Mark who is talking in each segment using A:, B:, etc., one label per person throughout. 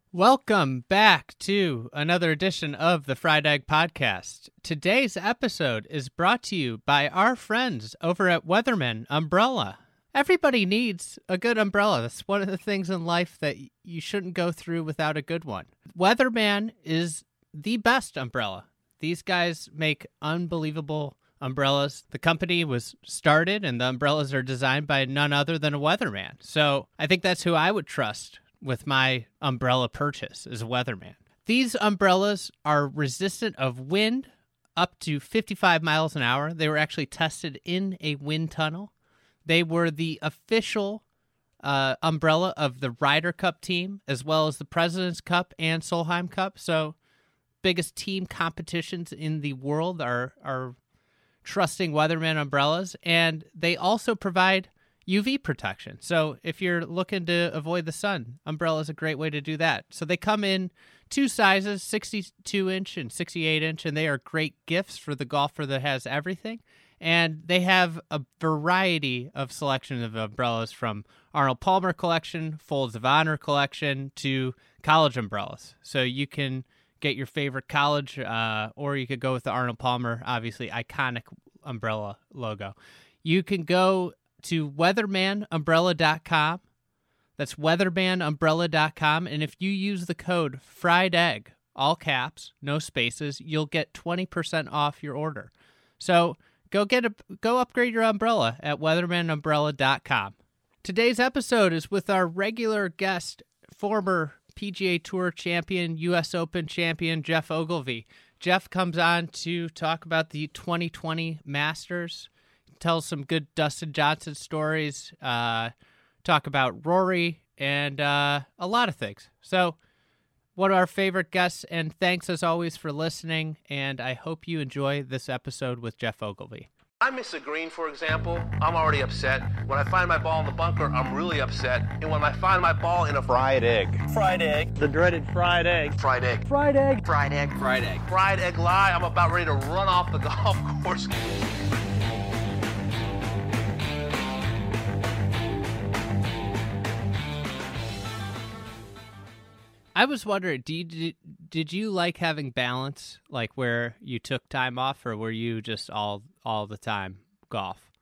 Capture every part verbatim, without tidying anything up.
A: Welcome back to another edition of the Fried Egg Podcast. Today's episode is brought to you by our friends over at Weatherman Umbrella. Everybody needs a good umbrella. That's one of the things in life that you shouldn't go through without a good one. Weatherman is the best umbrella. These guys make unbelievable umbrellas. The company was started and the umbrellas are designed by none other than a weatherman. So I think that's who I would trust with my umbrella purchase is a weatherman. These umbrellas are resistant of wind up to fifty-five miles an hour. They were actually tested in a wind tunnel. They were the official uh, umbrella of the Ryder Cup team, as well as the President's Cup and Solheim Cup. So biggest team competitions in the world are, are trusting weatherman umbrellas. And they also provide U V protection. So if you're looking to avoid the sun, umbrella is a great way to do that. So they come in two sizes, sixty-two inch and sixty-eight inch, and they are great gifts for the golfer that has everything. And they have a variety of selection of umbrellas from Arnold Palmer collection, Folds of Honor collection, to college umbrellas. So you can get your favorite college, uh, or you could go with the Arnold Palmer, obviously iconic umbrella logo. You can go to weatherman umbrella dot com. That's weatherman umbrella dot com. And if you use the code fried egg, all caps, no spaces, you'll get twenty percent off your order. So go get a go upgrade your umbrella at weatherman umbrella dot com. Today's episode is with our regular guest, former P G A Tour champion, U S Open champion, Geoff Ogilvy. Geoff comes on to talk about the twenty twenty Masters, tell some good Dustin Johnson stories, uh, talk about Rory, and uh, a lot of things. So one of our favorite guests, and thanks as always for listening, and I hope you enjoy this episode with Geoff Ogilvy.
B: I miss a green, for example, I'm already upset. When I find my ball in the bunker, I'm really upset. And when I find my ball in a
C: fried egg.
D: Fried egg. The dreaded fried egg.
B: Fried egg.
D: Fried egg.
C: Fried egg.
D: Fried egg.
B: Fried egg lie, I'm about ready to run off the golf course.
A: I was wondering, do you, did, did you like having balance, like where you took time off, or were you just all all the time golf?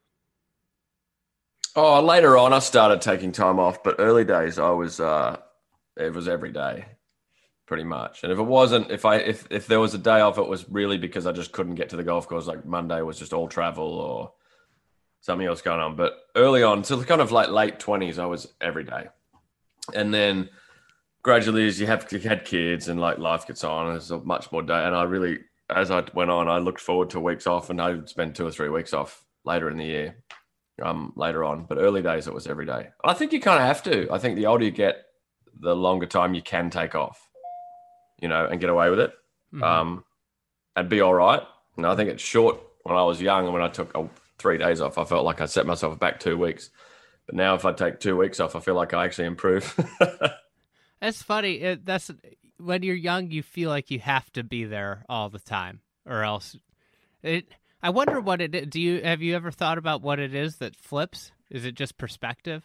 E: Oh, later on I started taking time off, but early days I was uh, it was every day, pretty much. And if it wasn't, if I if if there was a day off, it was really because I just couldn't get to the golf course. Like Monday was just all travel or something else going on. But early on, so kind of like late twenties, I was every day, and then gradually, as you have you had kids and like life gets on, there's a much more day. And I really, as I went on, I looked forward to weeks off, and I would spend two or three weeks off later in the year, um, later on. But early days, it was every day. I think you kind of have to. I think the older you get, the longer time you can take off, you know, and get away with it, mm-hmm. um, and be all right. And I think it's short. When I was young and when I took oh, three days off, I felt like I set myself back two weeks. But now, if I take two weeks off, I feel like I actually improve.
A: That's funny. It, that's when you're young, you feel like you have to be there all the time, or else. It. I wonder what it is. Do you have you ever thought about what it is that flips? Is it just perspective?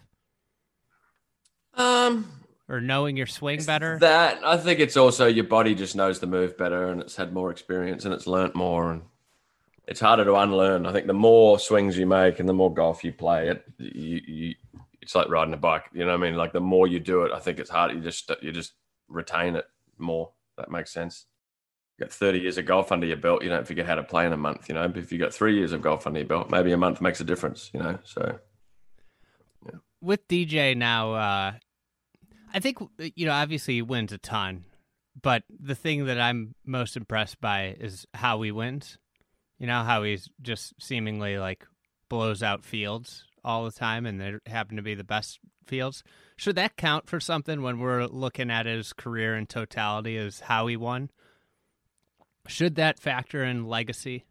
E: Um,
A: or knowing your swing better?
E: That I think it's also your body just knows the move better, and it's had more experience, and it's learnt more, and it's harder to unlearn. I think the more swings you make, and the more golf you play, it you. you It's like riding a bike, you know what I mean? Like the more you do it, I think it's hard. You just you just retain it more. That makes sense. You got thirty years of golf under your belt, you don't forget how to play in a month, you know. But if you got three years of golf under your belt, maybe a month makes a difference, you know. So,
A: yeah. With D J now, uh, I think you know obviously he wins a ton, but the thing that I'm most impressed by is how he wins. You know how he's just seemingly like blows out fields all the time, and they happen to be the best fields. Should that count for something when we're looking at his career in totality as how he won? Should that factor in legacy?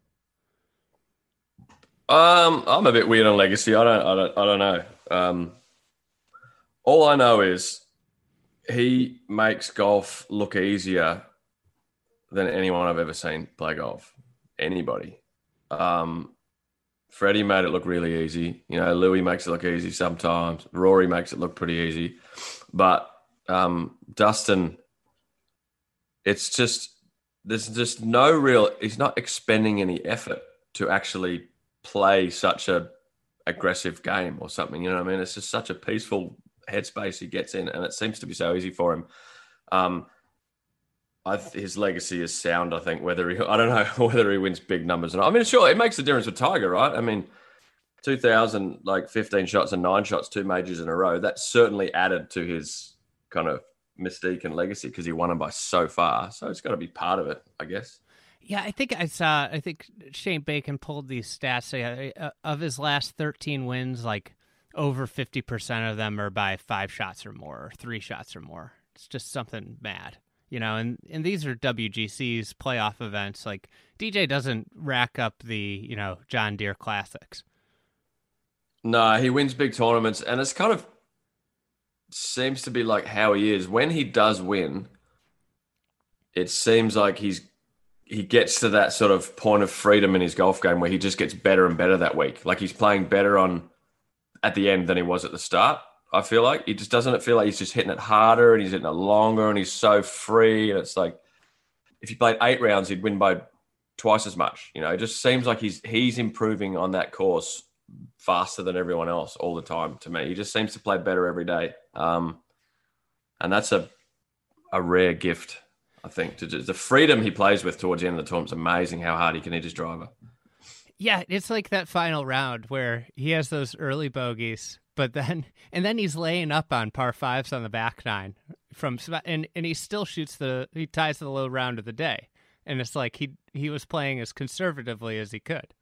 E: Um, I'm a bit weird on legacy. I don't, I don't, I don't know. Um, all I know is he makes golf look easier than anyone I've ever seen play golf. Anybody. Um, Freddie made it look really easy. You know, Louis makes it look easy sometimes. Rory makes it look pretty easy. But um, Dustin it's just there's just no real. He's not expending any effort to actually play such a aggressive game or something. You know what I mean? It's just such a peaceful headspace he gets in, and it seems to be so easy for him. Um, I, his legacy is sound. I think whether he, I don't know whether he wins big numbers or not. I mean, sure, it makes a difference with Tiger, right? I mean, two thousand, like fifteen shots and nine shots, two majors in a row. That certainly added to his kind of mystique and legacy because he won them by so far. So it's got to be part of it, I guess.
A: Yeah, I think I saw, I think Shane Bacon pulled these stats. Uh, of his last thirteen wins, like over fifty percent of them are by five shots or more, or three shots or more. It's just something mad, you know, and, and these are W G C's playoff events. Like D J doesn't rack up the, you know, John Deere Classics.
E: No, he wins big tournaments, and it's kind of seems to be like how he is. When he does win, it seems like he's he gets to that sort of point of freedom in his golf game where he just gets better and better that week. Like he's playing better on at the end than he was at the start. I feel like he just doesn't feel like he's just hitting it harder and he's hitting it longer and he's so free. And it's like if he played eight rounds, he'd win by twice as much. You know, it just seems like he's he's improving on that course faster than everyone else all the time to me. He just seems to play better every day. Um, and that's a a rare gift, I think. To just, the freedom he plays with towards the end of the tournament is amazing how hard he can hit his driver.
A: Yeah, it's like that final round where he has those early bogeys, but then and then he's laying up on par fives on the back nine from and and he still shoots the he ties the low round of the day, and it's like he he was playing as conservatively as he could.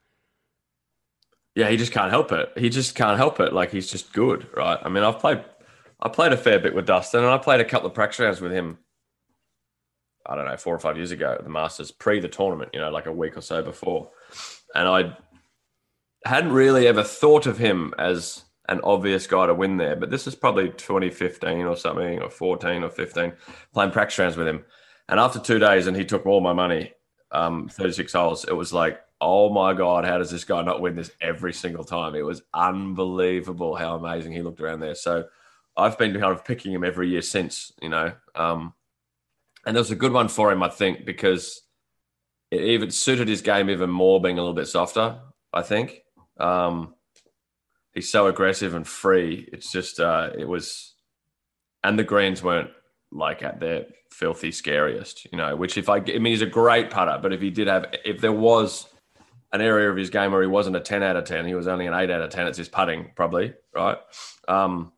E: Yeah, he just can't help it. He just can't help it. Like he's just good, right? I mean, I've played I played a fair bit with Dustin, and I played a couple of practice rounds with him. I don't know, four or five years ago at the Masters, pre the tournament, you know, like a week or so before. And I hadn't really ever thought of him as an obvious guy to win there. But this is probably twenty fifteen or something, or fourteen or fifteen, playing practice rounds with him. And after two days, and he took all my money, um, thirty-six holes, it was like, oh my God, how does this guy not win this every single time? It was unbelievable how amazing he looked around there. So I've been kind of picking him every year since, you know. Um, and there was a good one for him, I think, because it even suited his game even more being a little bit softer, I think. Um, he's so aggressive and free. It's just, uh, it was, and the greens weren't like at their filthy scariest, you know, which if I, I mean, he's a great putter, but if he did have, if there was an area of his game where he wasn't a ten out of ten, he was only an eight out of ten, it's his putting probably, right? Um,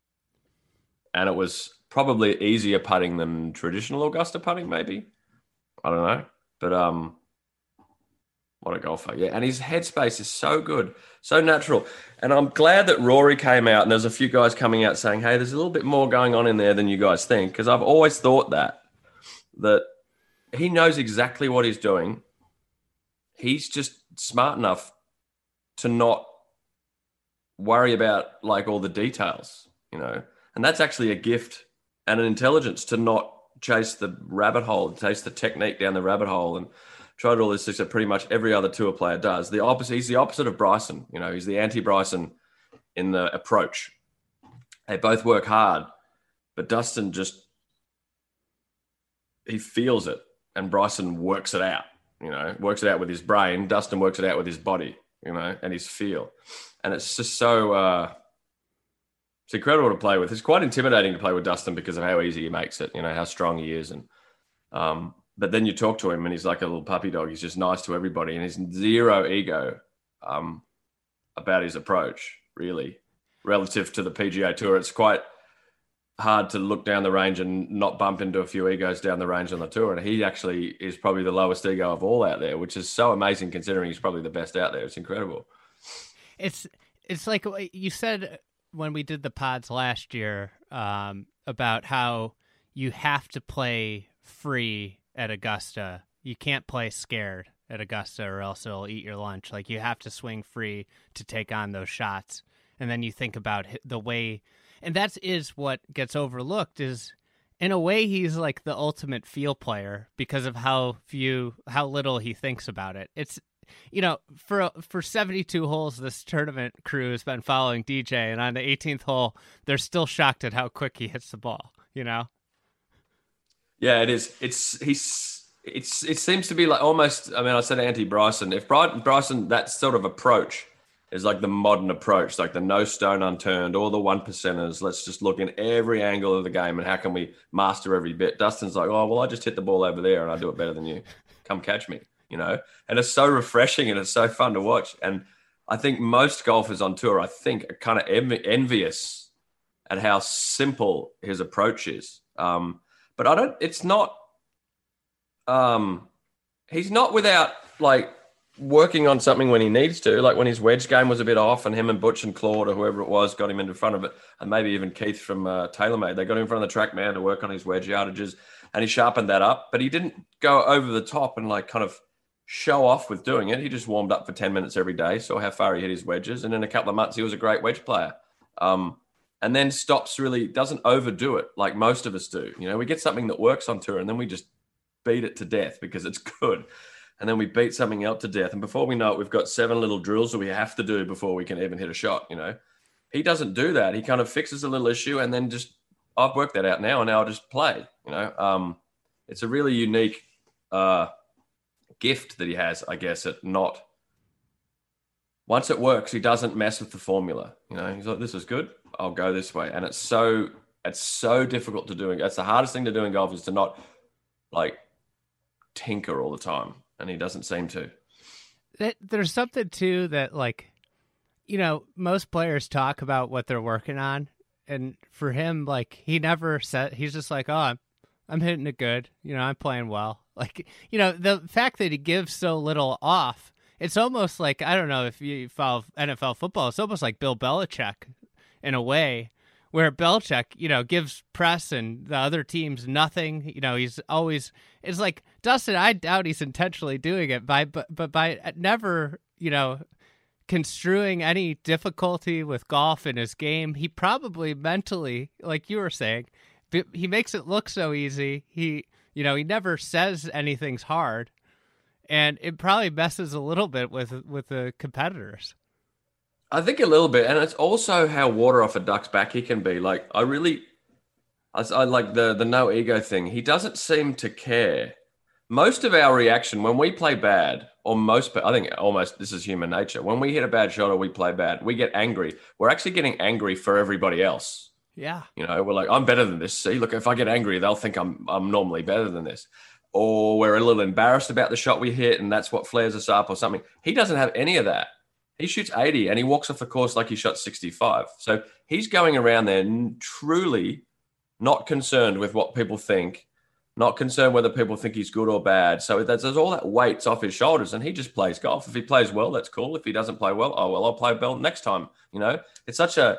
E: and it was probably easier putting than traditional Augusta putting, maybe. I don't know. But um, what a golfer. Yeah, and his headspace is so good, so natural. And I'm glad that Rory came out, and there's a few guys coming out saying, hey, there's a little bit more going on in there than you guys think, because I've always thought that, that he knows exactly what he's doing. He's just smart enough to not worry about, like, all the details, you know. And that's actually a gift and an intelligence to not chase the rabbit hole, chase the technique down the rabbit hole and try to do all this stuff that pretty much every other tour player does. The opposite, he's the opposite of Bryson. You know, he's the anti-Bryson in the approach. They both work hard, but Dustin just, he feels it, and Bryson works it out, you know, works it out with his brain. Dustin works it out with his body, you know, and his feel. And it's just so, uh, it's incredible to play with. It's quite intimidating to play with Dustin because of how easy he makes it, you know, how strong he is. And um, but then you talk to him and he's like a little puppy dog. He's just nice to everybody and he's zero ego um, about his approach, really, relative to the P G A Tour. It's quite hard to look down the range and not bump into a few egos down the range on the tour. And he actually is probably the lowest ego of all out there, which is so amazing considering he's probably the best out there. It's incredible.
A: It's, it's like you said when we did the pods last year um, about how you have to play free at Augusta. You can't play scared at Augusta or else it'll eat your lunch. Like you have to swing free to take on those shots. And then you think about the way, and that is what gets overlooked is in a way he's like the ultimate feel player because of how few, how little he thinks about it. It's, you know, for for seventy-two holes, this tournament crew has been following D J, and on the eighteenth hole, they're still shocked at how quick he hits the ball, you know?
E: Yeah, it is. It's he's it's it seems to be like almost. I mean, I said anti Bryson. If Bryson, Bryson, that sort of approach is like the modern approach, like the no stone unturned, all the one percenters. Let's just look in every angle of the game and how can we master every bit. Dustin's like, oh well, I just hit the ball over there and I do it better than you. Come catch me, you know. And it's so refreshing and it's so fun to watch. And I think most golfers on tour, I think, are kind of env- envious at how simple his approach is. Um, but I don't. It's not. Um, he's not without like working on something when he needs to. Like when his wedge game was a bit off, and him and Butch and Claude or whoever it was got him into front of it, and maybe even Keith from uh, TaylorMade, they got him in front of the track man to work on his wedge yardages, and he sharpened that up. But he didn't go over the top and like kind of show off with doing it. He just warmed up for ten minutes every day, saw how far he hit his wedges, and in a couple of months he was a great wedge player. Um, and then stops really, doesn't overdo it like most of us do. You know, we get something that works on tour and then we just beat it to death because it's good. And then we beat something else to death. And before we know it, we've got seven little drills that we have to do before we can even hit a shot, you know. He doesn't do that. He kind of fixes a little issue and then just, I've worked that out now and now I'll just play, you know. Um, it's a really unique uh, gift that he has, I guess, at not, once it works, he doesn't mess with the formula. You know, he's like, this is good, I'll go this way. And it's so, it's so difficult to do. It's the hardest thing to do in golf is to not like tinker all the time. And he doesn't seem to.
A: There's something too that, like, you know, most players talk about what they're working on. And for him, like, he never said, he's just like, oh, I'm, I'm hitting it good. You know, I'm playing well. Like, you know, the fact that he gives so little off, it's almost like, I don't know if you follow N F L football, it's almost like Bill Belichick in a way, where Belichick, you know, gives press and the other teams nothing. You know, he's always, it's like, Dustin, I doubt he's intentionally doing it, by, but, but by never, you know, construing any difficulty with golf in his game, he probably mentally, like you were saying, he makes it look so easy. He, you know, he never says anything's hard. And it probably messes a little bit with with the competitors.
E: I think a little bit. And it's also how water off a duck's back he can be. Like, I really, I, I like the, the no ego thing. He doesn't seem to care. Most of our reaction when we play bad, or most, I think almost this is human nature. When we hit a bad shot or we play bad, we get angry. We're actually getting angry for everybody else.
A: Yeah.
E: You know, we're like, I'm better than this. See, look, if I get angry, they'll think I'm I'm normally better than this. Or we're a little embarrassed about the shot we hit, and that's what flares us up or something. He doesn't have any of that. He shoots eighty, and he walks off the course like he shot sixty-five. So he's going around there truly not concerned with what people think, not concerned whether people think he's good or bad. So there's all that weight's off his shoulders, and he just plays golf. If he plays well, that's cool. If he doesn't play well, oh, well, I'll play well next time. You know, it's such a,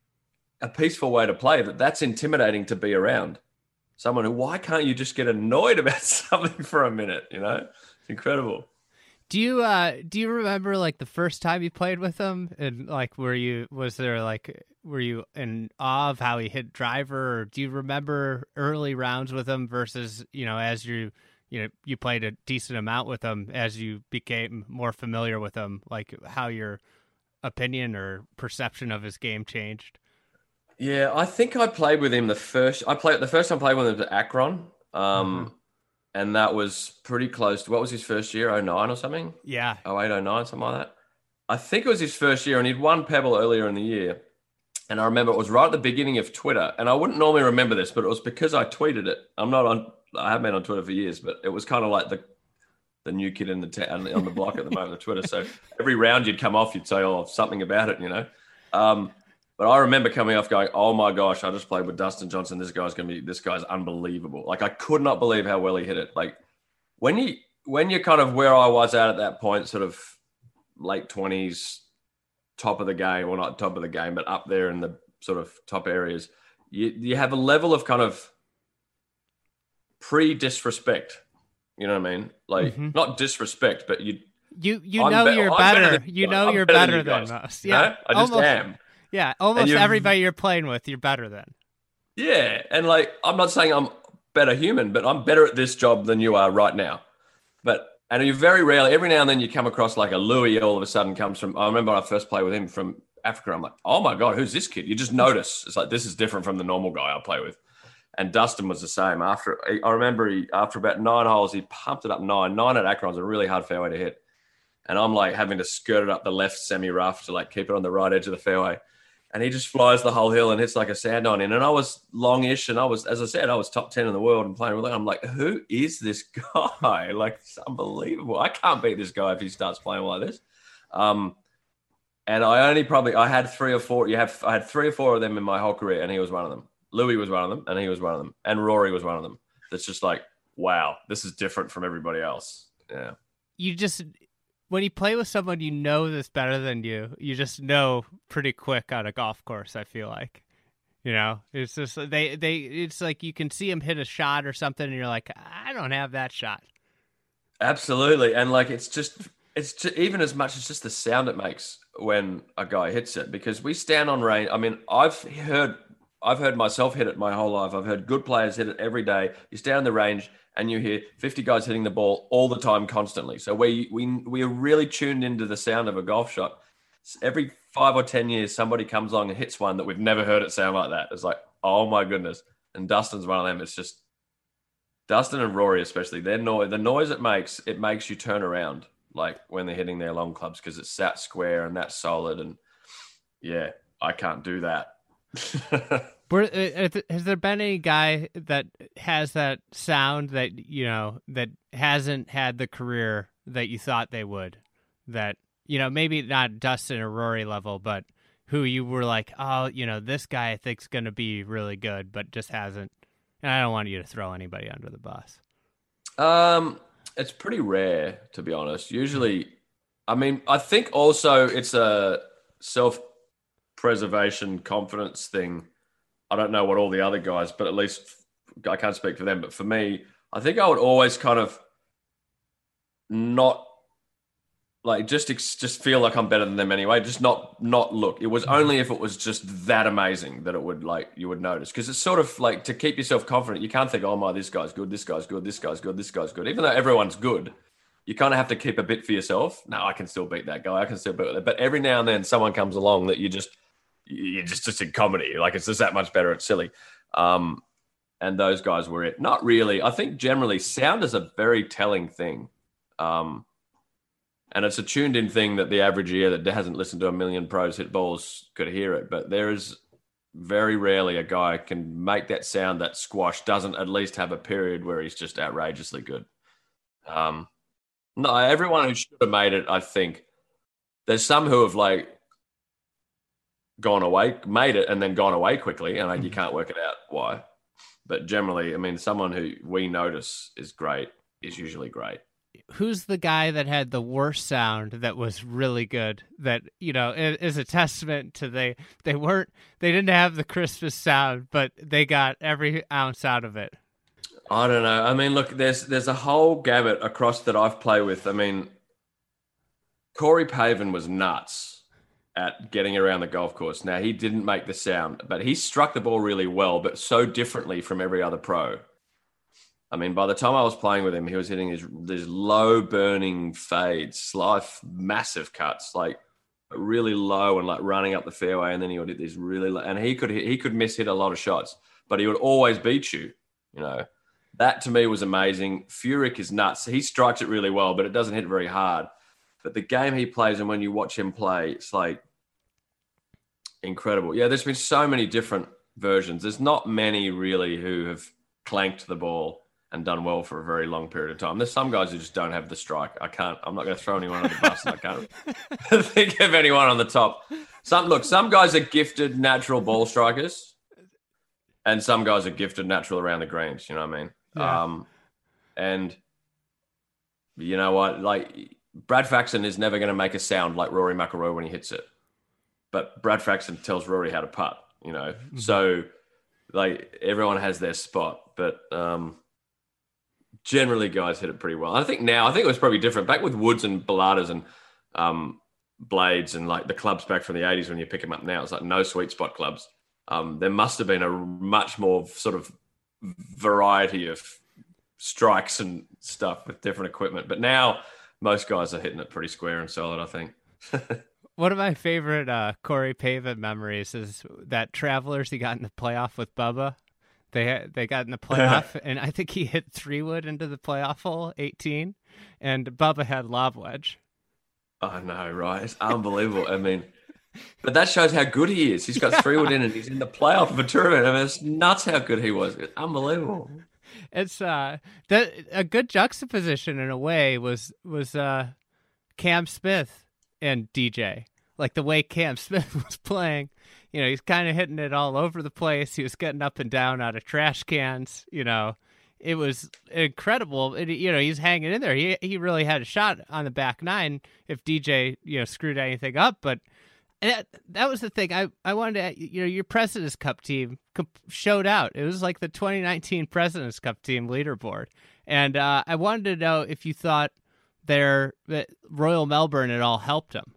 E: a peaceful way to play that that's intimidating to be around. Someone who, why can't you just get annoyed about something for a minute? You know, it's incredible.
A: Do you uh do you remember like the first time you played with him, and like were you was there like were you in awe of how he hit driver, or do you remember early rounds with him versus, you know, as you you know you played a decent amount with him as you became more familiar with him, like how your opinion or perception of his game changed?
E: Yeah, I think I played with him the first. I played the first time I played with him was at Akron, um, mm-hmm. and that was pretty close to what was his first year, oh nine or something.
A: Yeah,
E: oh eight, oh nine, something like that. I think it was his first year, and he'd won Pebble earlier in the year. And I remember it was right at the beginning of Twitter, and I wouldn't normally remember this, but it was because I tweeted it. I'm not on. I haven't been on Twitter for years, but it was kind of like the the new kid in the town on the block at the moment of Twitter. So every round you'd come off, you'd say, "Oh, something about it," you know. Um, But I remember coming off going, oh my gosh, I just played with Dustin Johnson. This guy's going to be, this guy's unbelievable. Like, I could not believe how well he hit it. Like, when you, when you're kind of where I was at at that point, sort of late twenties, top of the game, well, not top of the game, but up there in the sort of top areas, you, you have a level of kind of pre-disrespect. You know what I mean? Like, mm-hmm. not disrespect, but you,
A: you, you know, be- you're better. better you know, you you're better, better than, than most. Yeah.
E: No? I just
A: Almost.
E: am.
A: Yeah, almost everybody you're playing with, you're better than.
E: Yeah, and like, I'm not saying I'm better human, but I'm better at this job than you are right now. But, and you very rarely, every now and then you come across like a Louis all of a sudden comes from, I remember when I first played with him from Africa, I'm like, oh my God, who's this kid? You just notice. It's like, this is different from the normal guy I play with. And Dustin was the same. After I remember he, after about nine holes, he pumped it up nine. Nine at Akron's a really hard fairway to hit. And I'm like having to skirt it up the left semi-rough to like keep it on the right edge of the fairway. And he just flies the whole hill and hits like a sand on in. And I was longish, and I was, as I said, I was top ten in the world and playing with it. I'm like, who is this guy? Like, it's unbelievable. I can't beat this guy if he starts playing like this. Um, and I only probably, I had three or four, you have, I had three or four of them in my whole career, and he was one of them. Louis was one of them, and he was one of them. And Rory was one of them. That's just like, wow, this is different from everybody else. Yeah.
A: You just... When you play with someone you know that's better than you, you just know pretty quick on a golf course, I feel like. You know, it's just they they it's like you can see him hit a shot or something and you're like, I don't have that shot.
E: Absolutely. And like it's just it's just, even as much as just the sound it makes when a guy hits it, because we stand on range. I mean, I've heard I've heard myself hit it my whole life. I've heard good players hit it every day. You stand on the range and you hear fifty guys hitting the ball all the time, constantly. So we we we are really tuned into the sound of a golf shot. Every five or ten years, somebody comes along and hits one that we've never heard it sound like that. It's like, oh my goodness. And Dustin's one of them. It's just Dustin and Rory, especially their noise. The noise it makes, it makes you turn around, like when they're hitting their long clubs, because it's that square and that solid. And yeah, I can't do that.
A: Were, uh, has there been any guy that has that sound that, you know, that hasn't had the career that you thought they would? That, you know, maybe not Dustin or Rory level, but who you were like, oh, you know, this guy I think's going to be really good, but just hasn't. And I don't want you to throw anybody under the bus.
E: Um, it's pretty rare, to be honest. Usually, I mean, I think also it's a self-preservation confidence thing. I don't know what all the other guys, but at least I can't speak for them. But for me, I think I would always kind of not like just just feel like I'm better than them anyway. Just not not look. It was only if it was just that amazing that it would like you would notice, because it's sort of like to keep yourself confident. You can't think, oh my, this guy's good, this guy's good, this guy's good, this guy's good. Even though everyone's good, you kind of have to keep a bit for yourself. No, I can still beat that guy. I can still beat that. But every now and then, someone comes along that you just. You're just, just in comedy. Like, it's just that much better. It's silly. Um, and those guys were it. Not really. I think generally sound is a very telling thing. Um, and it's a tuned in thing that the average ear that hasn't listened to a million pros hit balls could hear it. But there is very rarely a guy can make that sound that squash doesn't at least have a period where he's just outrageously good. Um, no, everyone who should have made it, I think, there's some who have like, gone away, made it, and then gone away quickly, and you can't work it out why. But generally, I mean, someone who we notice is great is usually great.
A: Who's the guy that had the worst sound that was really good? That, you know, is a testament to they they weren't they didn't have the crispest sound, but they got every ounce out of it.
E: I don't know. I mean, look, there's there's a whole gamut across that I've played with. I mean, Corey Pavin was nuts at getting around the golf course. Now, he didn't make the sound, but he struck the ball really well, but so differently from every other pro. I mean, by the time I was playing with him, he was hitting his, these low burning fades, slight, massive cuts, like really low and like running up the fairway. And then he would hit these really low, and he could, he could miss hit a lot of shots, but he would always beat you. You know, that to me was amazing. Furyk is nuts. He strikes it really well, but it doesn't hit very hard. But the game he plays, and when you watch him play, it's like incredible. Yeah, there's been so many different versions. There's not many really who have clanked the ball and done well for a very long period of time. There's some guys who just don't have the strike. I can't, I'm not going to throw anyone under the bus. And I can't think of anyone on the top. Some look, some guys are gifted natural ball strikers, and some guys are gifted natural around the greens. You know what I mean?
A: Yeah.
E: Um, and you know what? Like, Brad Faxon is never going to make a sound like Rory McIlroy when he hits it. But Brad Faxon tells Rory how to putt, you know. Mm-hmm. So, like, everyone has their spot. But um, generally, guys hit it pretty well. I think now, I think it was probably different. Back with Woods and Balladas and um, Blades and, like, the clubs back from the eighties when you pick them up now, it's like no sweet spot clubs. Um, there must have been a much more sort of variety of strikes and stuff with different equipment. But now most guys are hitting it pretty square and solid, I think.
A: One of my favorite uh, Corey Pavin memories is that Travelers he got in the playoff with Bubba. They they got in the playoff, and I think he hit three wood into the playoff hole, eighteen, and Bubba had lob wedge.
E: I know, right? It's unbelievable. I mean, but that shows how good he is. He's got yeah. three wood in, and he's in the playoff of a tournament. I mean, it's nuts how good he was. It's unbelievable.
A: It's uh, that a good juxtaposition in a way was was uh, Cam Smith and D J. Like the way Cam Smith was playing, you know, he's kind of hitting it all over the place. He was getting up and down out of trash cans. You know, it was incredible. It, you know, he's hanging in there. He he really had a shot on the back nine if D J, you know, screwed anything up. But that, that was the thing. I, I wanted to, you know, your President's Cup team showed out. It was like the twenty nineteen President's Cup team leaderboard. And uh, I wanted to know if you thought their that Royal Melbourne at all helped them.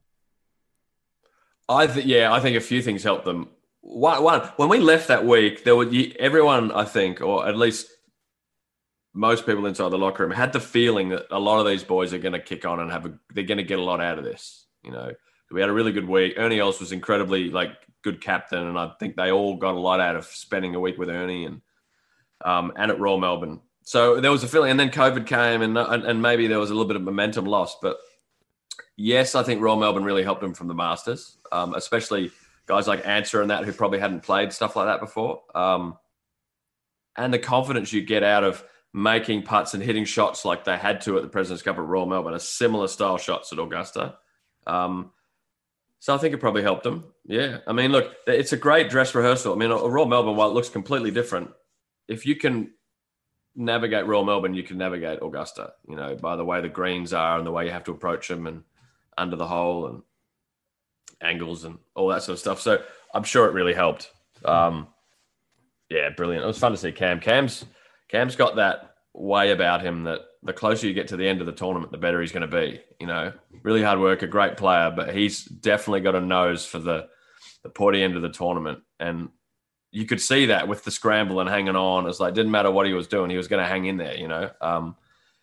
E: I th- yeah, I think a few things helped them. One, one when we left that week, there were everyone, I think, or at least most people inside the locker room, had the feeling that a lot of these boys are going to kick on and have a, they're going to get a lot out of this. You know, we had a really good week. Ernie Els was incredibly like good captain, and I think they all got a lot out of spending a week with Ernie and um, and at Royal Melbourne. So there was a feeling, and then COVID came, and and, and maybe there was a little bit of momentum lost, but. Yes, I think Royal Melbourne really helped him from the Masters, um, especially guys like Answer and that who probably hadn't played stuff like that before. Um, and the confidence you get out of making putts and hitting shots like they had to at the President's Cup at Royal Melbourne, a similar style shots at Augusta. Um, so I think it probably helped them. Yeah. I mean, look, it's a great dress rehearsal. I mean, Royal Melbourne, while it looks completely different, if you can navigate Royal Melbourne, you can navigate Augusta, you know, by the way the greens are and the way you have to approach them and under the hole and angles and all that sort of stuff. So I'm sure it really helped. Um, yeah, brilliant. It was fun to see Cam. Cam's Cam's got that way about him that the closer you get to the end of the tournament, the better he's going to be. You know, really hard work, a great player, but he's definitely got a nose for the, the pointy end of the tournament. And you could see that with the scramble and hanging on. It's like, didn't matter what he was doing, he was going to hang in there, you know. Um,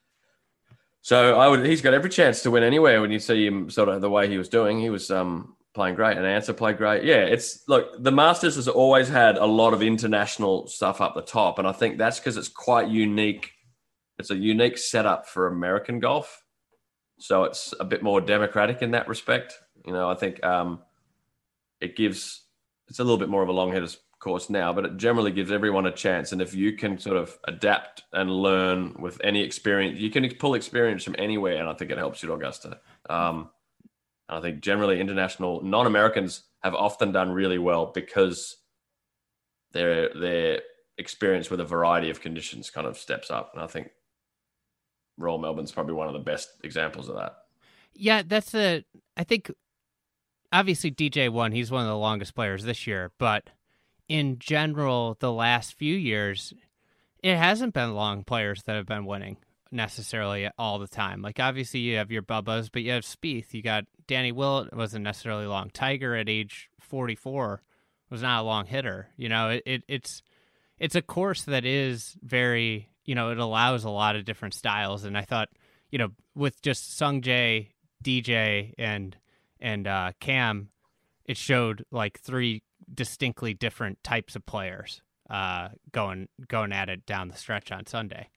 E: so I would, he's got every chance to win anywhere when you see him sort of the way he was doing. He was um, playing great, and Answer played great. Yeah, it's look, the Masters has always had a lot of international stuff up the top, and I think that's because it's quite unique. It's a unique setup for American golf, so it's a bit more democratic in that respect. You know, I think um, it gives it's a little bit more of a long headers course now, but it generally gives everyone a chance. And if you can sort of adapt and learn with any experience, you can pull experience from anywhere, and I think it helps you at Augusta. Um, and I think generally international non-Americans have often done really well because their their experience with a variety of conditions kind of steps up. And I think Royal Melbourne's probably one of the best examples of that.
A: Yeah, that's a. I think obviously D J won. He's one of the longest players this year, but in general, the last few years, it hasn't been long players that have been winning necessarily all the time. Like, obviously, you have your Bubbas, but you have Spieth. You got Danny Willett, wasn't necessarily long. Tiger at age forty-four was not a long hitter. You know, it, it it's it's a course that is very, you know, it allows a lot of different styles. And I thought, you know, with just Sungjae, D J, and and uh, Cam, it showed like three distinctly different types of players uh, going going at it down the stretch on Sunday.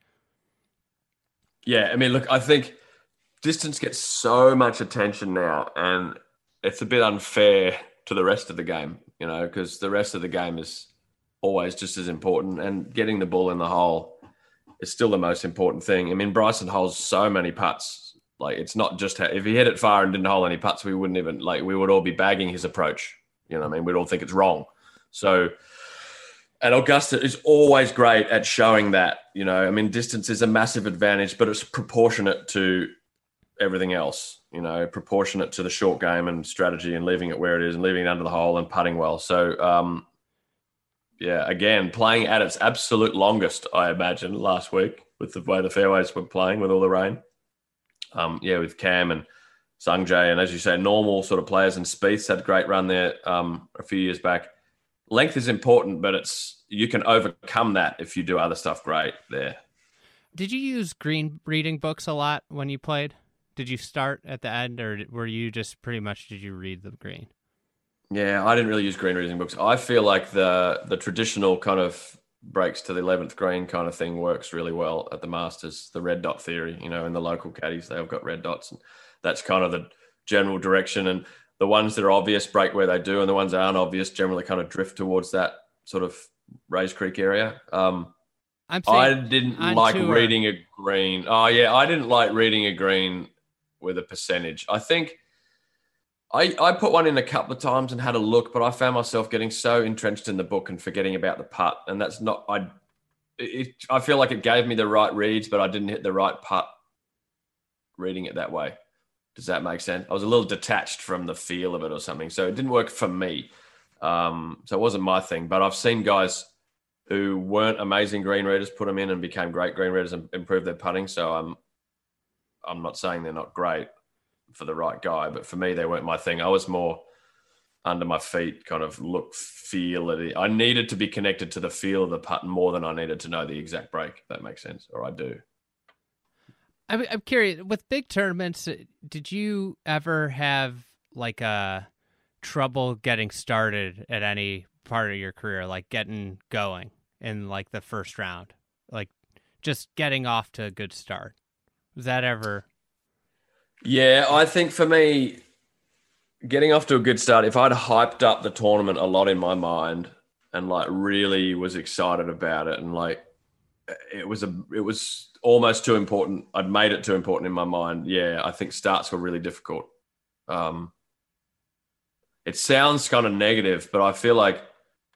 E: Yeah, I mean, look, I think distance gets so much attention now, and it's a bit unfair to the rest of the game, you know, because the rest of the game is always just as important, and getting the ball in the hole is still the most important thing. I mean, Bryson holds so many putts. Like, it's not just how, if he hit it far and didn't hold any putts, we wouldn't even, like, we would all be bagging his approach. You know what I mean? We'd all think it's wrong. So, and Augusta is always great at showing that, you know, I mean, distance is a massive advantage, but it's proportionate to everything else, you know, proportionate to the short game and strategy and leaving it where it is and leaving it under the hole and putting well. So, um, yeah, again, playing at its absolute longest, I imagine, last week with the way the fairways were playing with all the rain. Um, yeah, with Cam and Sungjae, and as you say, normal sort of players, and Spieth had a great run there um, a few years back. Length is important, but it's you can overcome that if you do other stuff great there.
A: Did you use green reading books a lot when you played? Did you start at the end, or were you just pretty much, did you read the green?
E: Yeah, I didn't really use green reading books. I feel like the the traditional kind of breaks to the eleventh green kind of thing works really well at the Masters. The red dot theory, you know, in the local caddies, they've got red dots, and that's kind of the general direction. And the ones that are obvious break where they do, and the ones that aren't obvious generally kind of drift towards that sort of Rays Creek area. Um,
A: I'm
E: I didn't like
A: tour.
E: reading a green. Oh, yeah, I didn't like reading a green with a percentage. I think I, I put one in a couple of times and had a look, but I found myself getting so entrenched in the book and forgetting about the putt. And that's not, I, it, I feel like it gave me the right reads, but I didn't hit the right putt reading it that way. Does that make sense? I was a little detached from the feel of it or something. So it didn't work for me. Um, so it wasn't my thing, but I've seen guys who weren't amazing green readers put them in and became great green readers and improved their putting. So I'm, I'm not saying they're not great for the right guy, but for me, they weren't my thing. I was more under my feet, kind of look, feel it. I needed to be connected to the feel of the putt more than I needed to know the exact break, if that makes sense, or I do.
A: I'm, I'm curious, with big tournaments, did you ever have like a trouble getting started at any part of your career, like getting going in like the first round, like just getting off to a good start? Was that ever...
E: Yeah, I think for me, getting off to a good start, if I'd hyped up the tournament a lot in my mind and like really was excited about it and like it was a it was almost too important. I'd made it too important in my mind. Yeah, I think starts were really difficult. Um, it sounds kind of negative, but I feel like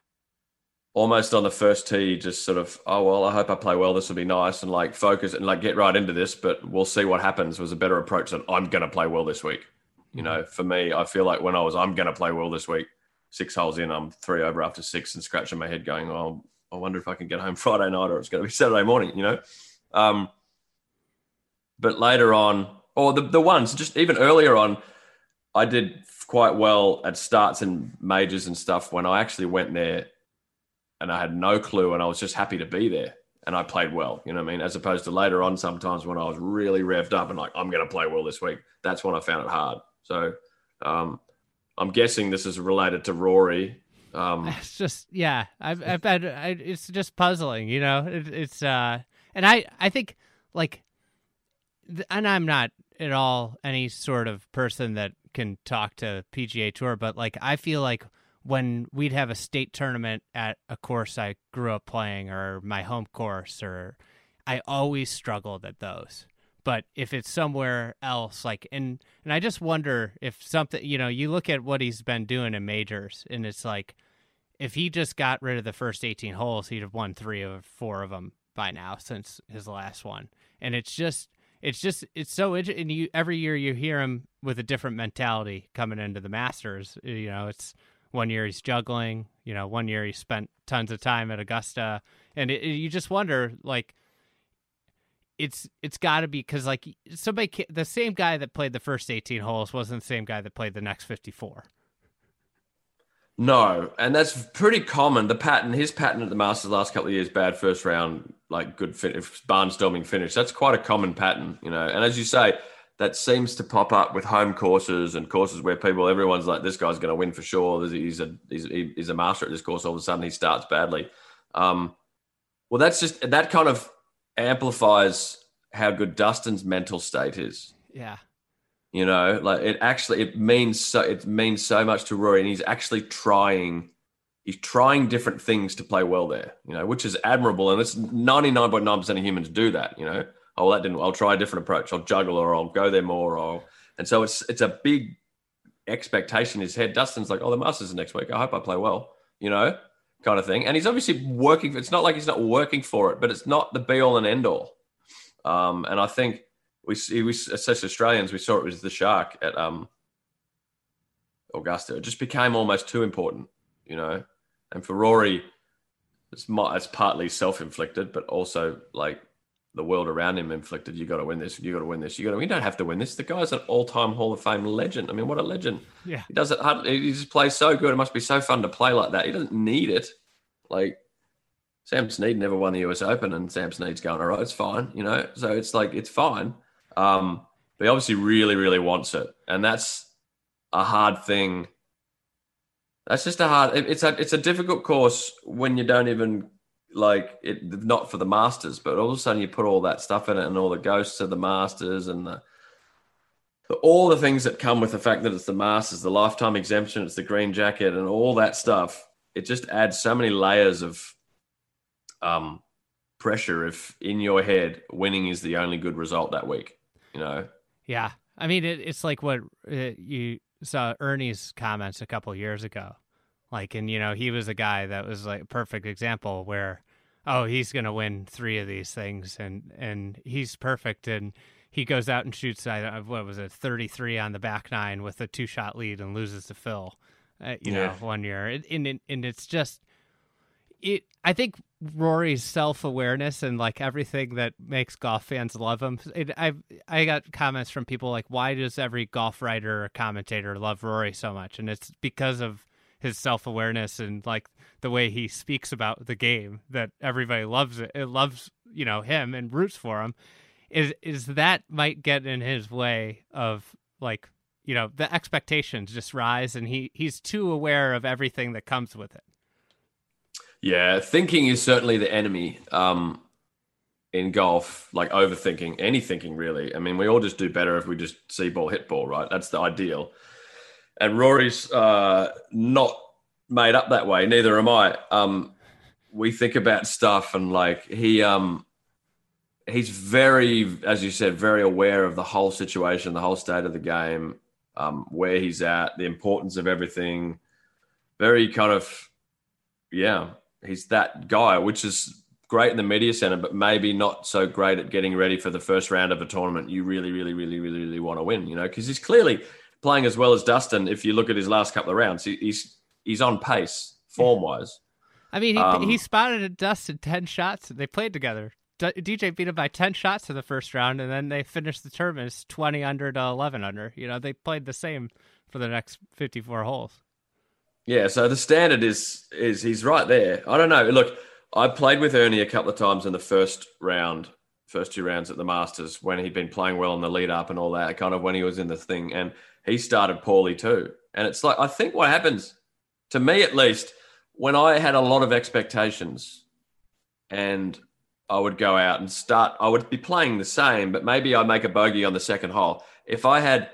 E: almost on the first tee, just sort of, oh, well, I hope I play well. This will be nice. And like focus and like get right into this, but we'll see what happens was a better approach than I'm going to play well this week. You know, for me, I feel like when I was, I'm going to play well this week, six holes in, I'm three over after six and scratching my head going, oh, I wonder if I can get home Friday night or it's going to be Saturday morning, you know? Um, but later on, or the, the ones just even earlier on, I did quite well at starts and majors and stuff when I actually went there and I had no clue and I was just happy to be there and I played well, you know what I mean? As opposed to later on sometimes when I was really revved up and like, I'm going to play well this week. That's when I found it hard. So um, I'm guessing this is related to Rory. Um,
A: it's just, yeah, I've, I've had, I, it's just puzzling, you know, it, it's, uh, and I, I think like, th- and I'm not at all any sort of person that can talk to P G A Tour, but like, I feel like when we'd have a state tournament at a course I grew up playing or my home course, or I always struggled at those. But if it's somewhere else, like, and, and I just wonder if something, you know, you look at what he's been doing in majors and it's like, if he just got rid of the first eighteen holes, he'd have won three or four of them by now since his last one. And it's just, it's just, it's so interesting. And you, every year you hear him with a different mentality coming into the Masters. You know, it's one year he's juggling, you know, one year he spent tons of time at Augusta. And it, it, you just wonder, like, it's it's got to be because, like, somebody, the same guy that played the first eighteen holes wasn't the same guy that played the next fifty-four.
E: No, and that's pretty common. The pattern, his pattern at the Masters the last couple of years, bad first round, like good fin- barnstorming finish. That's quite a common pattern, you know. And as you say, that seems to pop up with home courses and courses where people, everyone's like, this guy's going to win for sure. He's a he's, he's a master at this course. All of a sudden, he starts badly. Um, well, that's just that kind of amplifies how good Dustin's mental state is.
A: Yeah.
E: You know, like it actually, it means so, it means so much to Rory, and he's actually trying, he's trying different things to play well there, you know, which is admirable. And it's ninety-nine point nine percent of humans do that, you know. Oh, well, that didn't, I'll try a different approach. I'll juggle or I'll go there more. Or, and so it's, it's a big expectation in his head. Dustin's like, oh, the Masters is next week. I hope I play well, you know, kind of thing. And he's obviously working. It's not like he's not working for it, but it's not the be all and end all. Um, and I think, We, we, especially Australians, we saw it with the Shark at um, Augusta. It just became almost too important, you know. And for Rory, it's, it's partly self-inflicted, but also like the world around him inflicted. You got to win this. You got to win this. You got to. You don't have to win this. The guy's an all-time Hall of Fame legend. I mean, what a legend!
A: Yeah,
E: he does it. He just plays so good. It must be so fun to play like that. He doesn't need it. Like Sam Snead never won the U S Open, and Sam Snead's going, all right, it's fine, you know. So it's like it's fine. Um, but he obviously really, really wants it. And that's a hard thing. That's just a hard, it, it's a, it's a difficult course when you don't even like it not for the Masters, but all of a sudden you put all that stuff in it and all the ghosts of the Masters and the, the all the things that come with the fact that it's the Masters, the lifetime exemption, it's the green jacket and all that stuff. It just adds so many layers of um, pressure if in your head winning is the only good result that week, you know?
A: Yeah. I mean, it, it's like what uh, you saw Ernie's comments a couple years ago. Like, and, you know, he was a guy that was like a perfect example where, oh, he's going to win three of these things and, and he's perfect. And he goes out and shoots, I what was it, thirty-three on the back nine with a two shot lead and loses to Phil, uh, you yeah. know, one year. And, and, and it's just, it. I think Rory's self-awareness and like everything that makes golf fans love him. It, I I got comments from people like, why does every golf writer or commentator love Rory so much? And it's because of his self-awareness and like the way he speaks about the game that everybody loves it. It loves, you know, him and roots for him. Is is that might get in his way of like, you know, the expectations just rise and he he's too aware of everything that comes with it.
E: Yeah, thinking is certainly the enemy um, in golf, like overthinking, any thinking really. I mean, we all just do better if we just see ball, hit ball, right? That's the ideal. And Rory's uh, not made up that way. Neither am I. Um, we think about stuff and like he, um, he's very, as you said, very aware of the whole situation, the whole state of the game, um, where he's at, the importance of everything. Very kind of, yeah, he's that guy, which is great in the media center, but maybe not so great at getting ready for the first round of a tournament you really, really, really, really, really want to win, you know, because he's clearly playing as well as Dustin. If you look at his last couple of rounds, he, he's he's on pace form-wise.
A: I mean, he
E: um,
A: he spotted Dustin ten shots. They played together. D- D J beat him by ten shots in the first round, and then they finished the tournament as twenty under to eleven under. You know, they played the same for the next fifty-four holes.
E: Yeah, so the standard is is he's right there. I don't know. Look, I played with Ernie a couple of times in the first round, first two rounds at the Masters when he'd been playing well in the lead up and all that, kind of when he was in the thing. And he started poorly too. And it's like, I think what happens, to me at least, when I had a lot of expectations and I would go out and start, I would be playing the same, but maybe I make a bogey on the second hole. If I had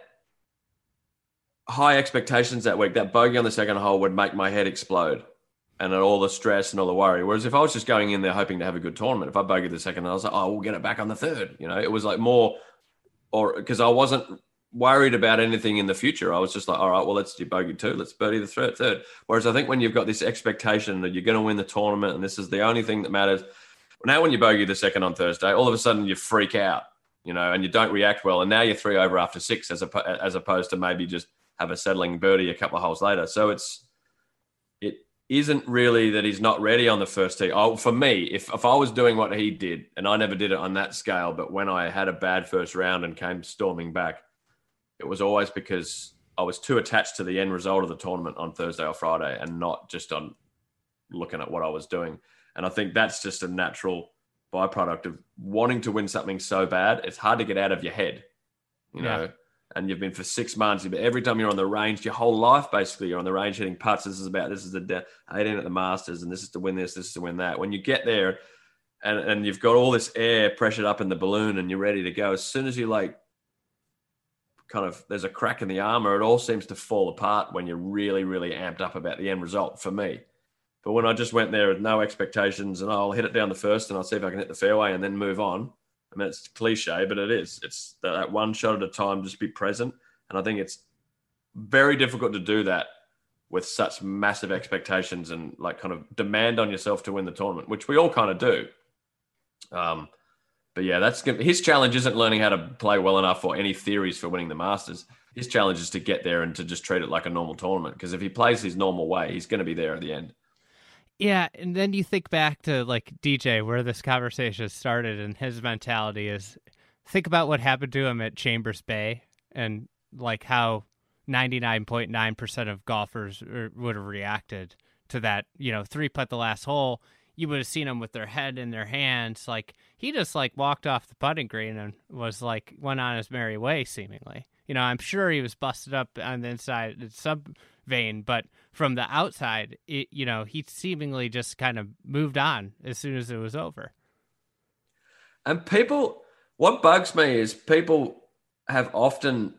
E: high expectations that week, that bogey on the second hole would make my head explode and all the stress and all the worry. Whereas if I was just going in there hoping to have a good tournament, if I bogeyed the second, I was like, oh, we'll get it back on the third. You know, it was like more, or because I wasn't worried about anything in the future. I was just like, all right, well, let's do bogey two. Let's birdie the third. third. Whereas I think when you've got this expectation that you're going to win the tournament and this is the only thing that matters, now when you bogey the second on Thursday, all of a sudden you freak out, you know, and you don't react well. And now you're three over after six as, a, as opposed to maybe just have a settling birdie a couple of holes later. So it's, it isn't really that he's not ready on the first tee. Oh, for me, if, if I was doing what he did, and I never did it on that scale, but when I had a bad first round and came storming back, it was always because I was too attached to the end result of the tournament on Thursday or Friday and not just on looking at what I was doing. And I think that's just a natural byproduct of wanting to win something so bad. It's hard to get out of your head, you know, yeah. And you've been for six months, but every time you're on the range, your whole life, basically you're on the range hitting putts. This is about, this is the eighteen at the Masters and this is to win this, this is to win that. When you get there and, and you've got all this air pressured up in the balloon and you're ready to go, as soon as you like, kind of there's a crack in the armor, it all seems to fall apart when you're really, really amped up about the end result for me. But when I just went there with no expectations and I'll hit it down the first and I'll see if I can hit the fairway and then move on. I mean, it's cliche, but it is. It's that one shot at a time, just be present. And I think it's very difficult to do that with such massive expectations and like kind of demand on yourself to win the tournament, which we all kind of do. Um, But yeah, that's his challenge isn't learning how to play well enough or any theories for winning the Masters. His challenge is to get there and to just treat it like a normal tournament. Because if he plays his normal way, he's going to be there at the end.
A: Yeah, and then you think back to like D J, where this conversation started, and his mentality is think about what happened to him at Chambers Bay and like how ninety-nine point nine percent of golfers would have reacted to that, you know, three putt the last hole. You would have seen them with their head in their hands. Like he just like walked off the putting green and was like, went on his merry way seemingly. You know, I'm sure he was busted up on the inside. Some vein, but from the outside, it, you know, he seemingly just kind of moved on as soon as it was over.
E: And people, what bugs me is people have often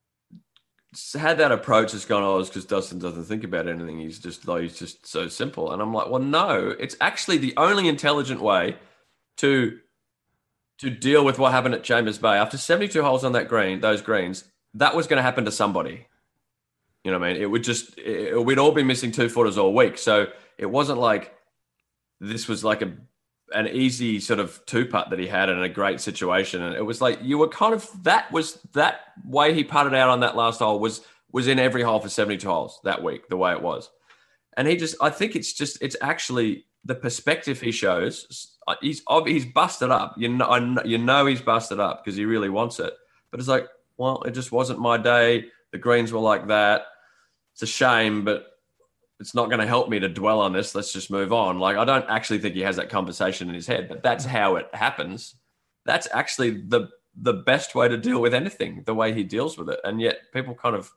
E: had that approach that's gone, oh, it's because Dustin doesn't think about anything. He's just like, he's just so simple. And I'm like, well, no, it's actually the only intelligent way to to deal with what happened at Chambers Bay. After seventy-two holes on that green, those greens, that was going to happen to somebody. You know what I mean? It would just, it, we'd all been missing two footers all week. So it wasn't like this was like a an easy sort of two-putt that he had in a great situation. And it was like, you were kind of, that was, that way he putted out on that last hole was was in every hole for seventy-two holes that week, the way it was. And he just, I think it's just, it's actually the perspective he shows. He's he's busted up. You know, I know, you know he's busted up because he really wants it. But it's like, well, it just wasn't my day. The greens were like that. It's a shame, but it's not going to help me to dwell on this. Let's just move on. Like, I don't actually think he has that conversation in his head, but that's how it happens. That's actually the the best way to deal with anything, the way he deals with it. And yet people kind of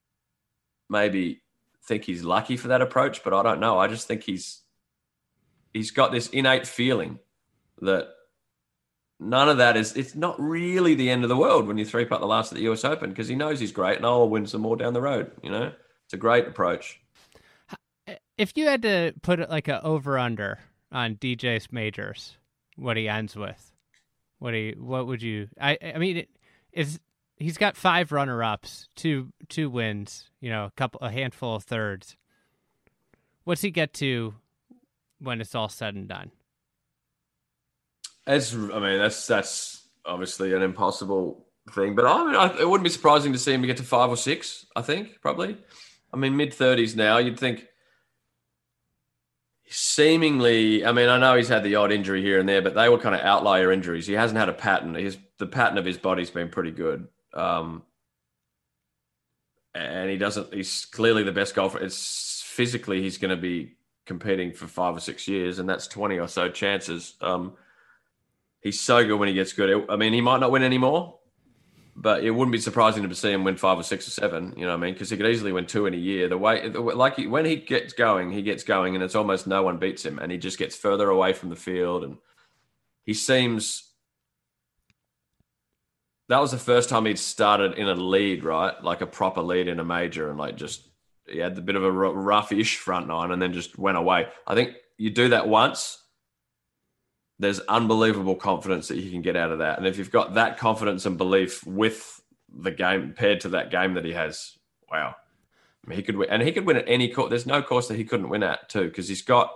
E: maybe think he's lucky for that approach, but I don't know. I just think he's he's got this innate feeling that none of that is, it's not really the end of the world when you three-putt the last at the U S Open, because he knows he's great and I'll win some more down the road. You know, it's a great approach.
A: If you had to put it like a over-under on D J's majors, what he ends with, what he, what would you? I, I mean, it is he's got five runner-ups, two, two wins, you know, a couple, a handful of thirds. What's he get to when it's all said and done?
E: It's, I mean, that's that's obviously an impossible thing, but I mean, I, it wouldn't be surprising to see him get to five or six. I think probably. I mean, mid thirties now. You'd think. Seemingly, I mean, I know he's had the odd injury here and there, but they were kind of outlier injuries. He hasn't had a pattern. His the pattern of his body's been pretty good, um, and he doesn't. He's clearly the best golfer. It's physically he's going to be competing for five or six years, and that's twenty or so chances. Um, he's so good when he gets good. I mean, he might not win anymore, but it wouldn't be surprising to see him win five or six or seven. You know what I mean? Because he could easily win two in a year. The way, like he, when he gets going, he gets going, and it's almost no one beats him, and he just gets further away from the field, and he seems. That was the first time he'd started in a lead, right? Like a proper lead in a major, and like just he had the bit of a rough-ish front nine, and then just went away. I think you do that once. There's unbelievable confidence that you can get out of that. And if you've got that confidence and belief with the game paired to that game that he has, wow. I mean, he could win. And he could win at any course. There's no course that he couldn't win at too, because he's got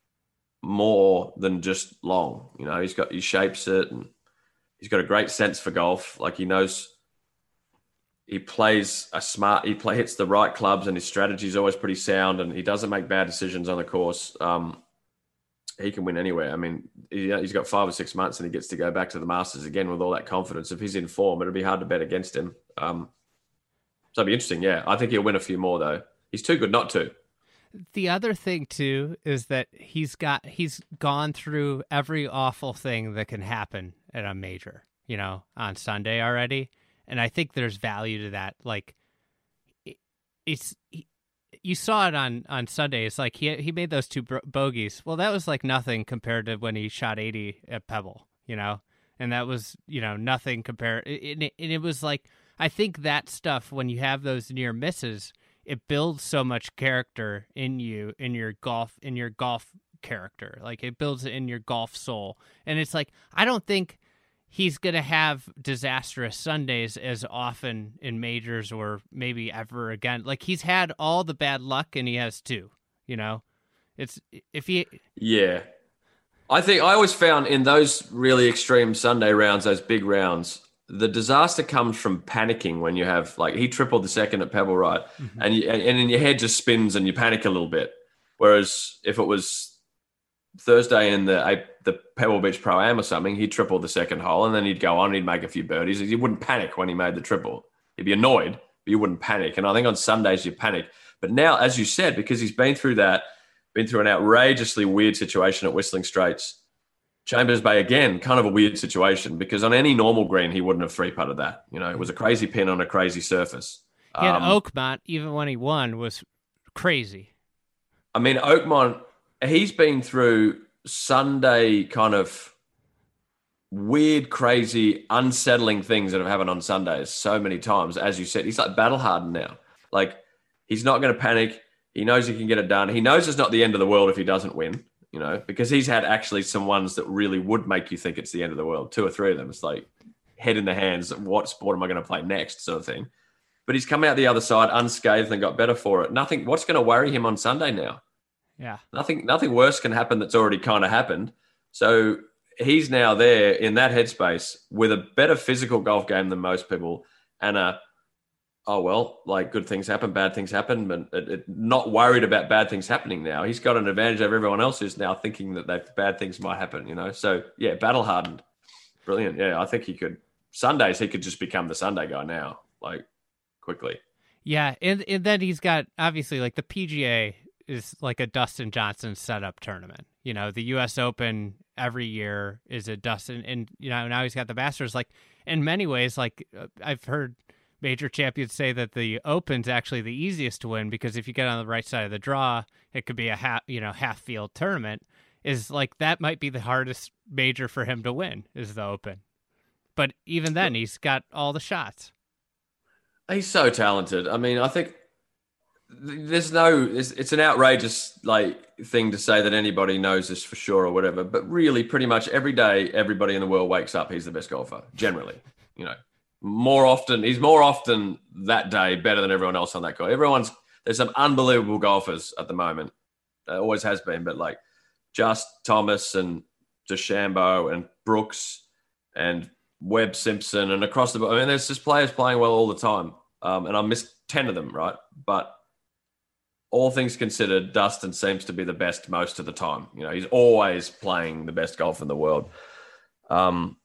E: more than just long. You know, he's got, he shapes it, and he's got a great sense for golf. Like he knows, he plays a smart, he play, hits the right clubs, and his strategy is always pretty sound, and he doesn't make bad decisions on the course. Um, He can win anywhere. I mean, he's got five or six months and he gets to go back to the Masters again with all that confidence. If he's in form, it'll be hard to bet against him. Um, so it'll be interesting. Yeah, I think he'll win a few more though. He's too good not to.
A: The other thing too is that he's got he's gone through every awful thing that can happen at a major, you know, on Sunday already, and I think there's value to that. Like, it's. He, You saw it on, on Sunday. It's like he he made those two bogeys. Well, that was like nothing compared to when he shot eighty at Pebble, you know? And that was, you know, nothing compared. And it, and it was like, I think that stuff, when you have those near misses, it builds so much character in you, in your golf, in your golf character. Like it builds it in your golf soul. And it's like, I don't think he's going to have disastrous Sundays as often in majors or maybe ever again. Like he's had all the bad luck and he has two, you know, it's if he,
E: yeah, I think I always found in those really extreme Sunday rounds, those big rounds, the disaster comes from panicking when you have, like he tripled the second at Pebble, right? Mm-hmm. And you, and in your head just spins and you panic a little bit. Whereas if it was Thursday in the the Pebble Beach Pro-Am or something, he'd triple the second hole and then he'd go on and he'd make a few birdies. He wouldn't panic when he made the triple. He'd be annoyed, but you wouldn't panic. And I think on Sundays you panic. But now, as you said, because he's been through that, been through an outrageously weird situation at Whistling Straits, Chambers Bay, again, kind of a weird situation, because on any normal green, he wouldn't have three-putted that. You know, it was a crazy pin on a crazy surface.
A: He had
E: um,
A: Oakmont, even when he won, was crazy.
E: I mean, Oakmont, he's been through Sunday kind of weird, crazy, unsettling things that have happened on Sundays so many times. As you said, he's like battle hardened now. Like, he's not going to panic. He knows he can get it done. He knows it's not the end of the world if he doesn't win, you know, because he's had actually some ones that really would make you think it's the end of the world. Two or three of them. It's like head in the hands. What sport am I going to play next, sort of thing. But he's come out the other side unscathed and got better for it. Nothing. What's going to worry him on Sunday now?
A: Yeah.
E: Nothing. Nothing worse can happen that's already kind of happened. So he's now there in that headspace with a better physical golf game than most people, and a oh well, like good things happen, bad things happen, but it, it, not worried about bad things happening now. He's got an advantage over everyone else who's now thinking that they, bad things might happen. You know. So yeah, battle hardened, brilliant. Yeah, I think he could. Sundays he could just become the Sunday guy now, like quickly.
A: Yeah, and and then he's got obviously like the P G A is like a Dustin Johnson setup tournament. You know, the U S Open every year is a Dustin, and you know now he's got the Masters. Like in many ways, like uh, I've heard major champions say that the Open's actually the easiest to win because if you get on the right side of the draw, it could be a half, you know, half field tournament. Is like that might be the hardest major for him to win is the Open, but even then he's got all the shots.
E: He's so talented. I mean, I think there's no, it's, it's an outrageous like thing to say that anybody knows this for sure or whatever, but really pretty much every day, everybody in the world wakes up, he's the best golfer, generally, you know, more often, he's more often that day better than everyone else on that course. Everyone's, there's some unbelievable golfers at the moment. There always has been, but like just Thomas and DeChambeau and Brooks and Webb Simpson and across the board. I mean, there's just players playing well all the time. Um, and I missed ten of them, right? But all things considered, Dustin seems to be the best most of the time. You know, he's always playing the best golf in the world. Um,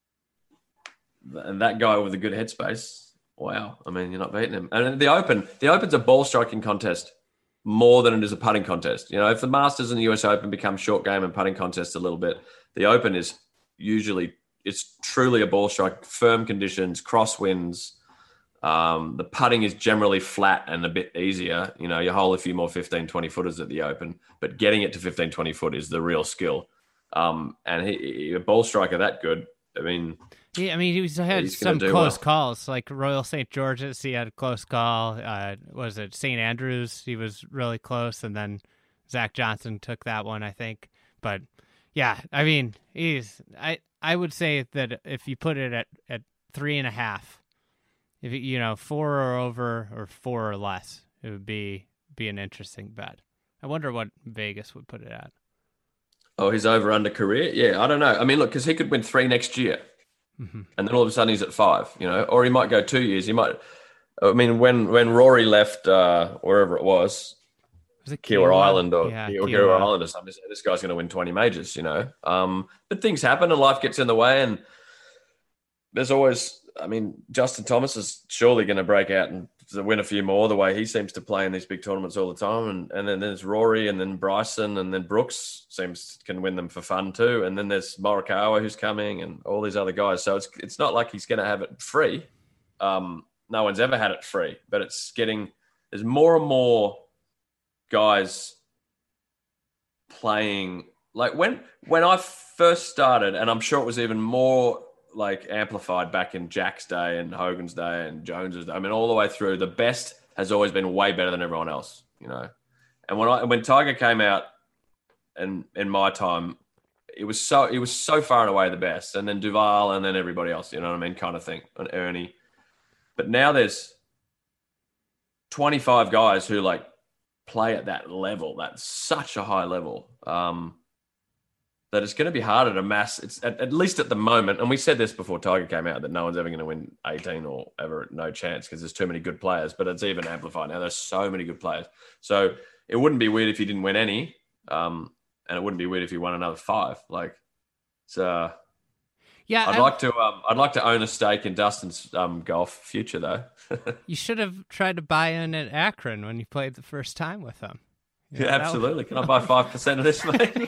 E: and that guy with a good headspace, wow. I mean, you're not beating him. And the Open, the Open's a ball striking contest more than it is a putting contest. You know, if the Masters and the U S Open become short game and putting contests a little bit, the Open is usually, it's truly a ball strike, firm conditions, crosswinds. Um, the putting is generally flat and a bit easier. You know, you hole a few more fifteen, twenty footers at the Open, but getting it to fifteen, twenty foot is the real skill. Um, and he, he, a ball striker that good, I mean...
A: Yeah, I mean, he was, had some close well. calls, like Royal Saint George's, he had a close call. Uh, was it Saint Andrews? He was really close, and then Zach Johnson took that one, I think. But, yeah, I mean, he's... I, I would say that if you put it at, at three and a half, if it, you know, four or over or four or less, it would be be an interesting bet. I wonder what Vegas would put it at.
E: Oh, his over-under career? Yeah, I don't know. I mean, look, because he could win three next year. Mm-hmm. And then all of a sudden he's at five, you know, or he might go two years. He might, I mean, when, when Rory left uh, wherever it was, was it Kiawah Island or yeah, Kiawah Island or something, this guy's going to win twenty majors, you know. Um, but things happen and life gets in the way, and there's always, I mean, Justin Thomas is surely going to break out and win a few more the way he seems to play in these big tournaments all the time. And, and then there's Rory and then Bryson and then Brooks seems can win them for fun too. And then there's Morikawa who's coming and all these other guys. So it's it's not like he's going to have it free. Um, no one's ever had it free, but it's getting, there's more and more guys playing. Like when when I first started, and I'm sure it was even more like amplified back in Jack's day and Hogan's day and Jones's day. I mean, all the way through, the best has always been way better than everyone else, you know. And when I when Tiger came out, and in my time, it was so it was so far and away the best, and then Duval, and then everybody else, you know what I mean, kind of thing, and Ernie. But now there's twenty-five guys who like play at that level. That's such a high level. Um, that it's going to be harder to mass, it's at, at least at the moment, and we said this before Tiger came out, that no one's ever going to win eighteen or ever, no chance, because there's too many good players, but it's even amplified now. There's so many good players. So it wouldn't be weird if you didn't win any, um, and it wouldn't be weird if you won another five. Like, it's, uh, yeah, I'd I, like to, um, I'd like to own a stake in Dustin's um, golf future, though.
A: You should have tried to buy in at Akron when you played the first time with him. You know,
E: yeah, absolutely. Can I buy five percent of this, mate?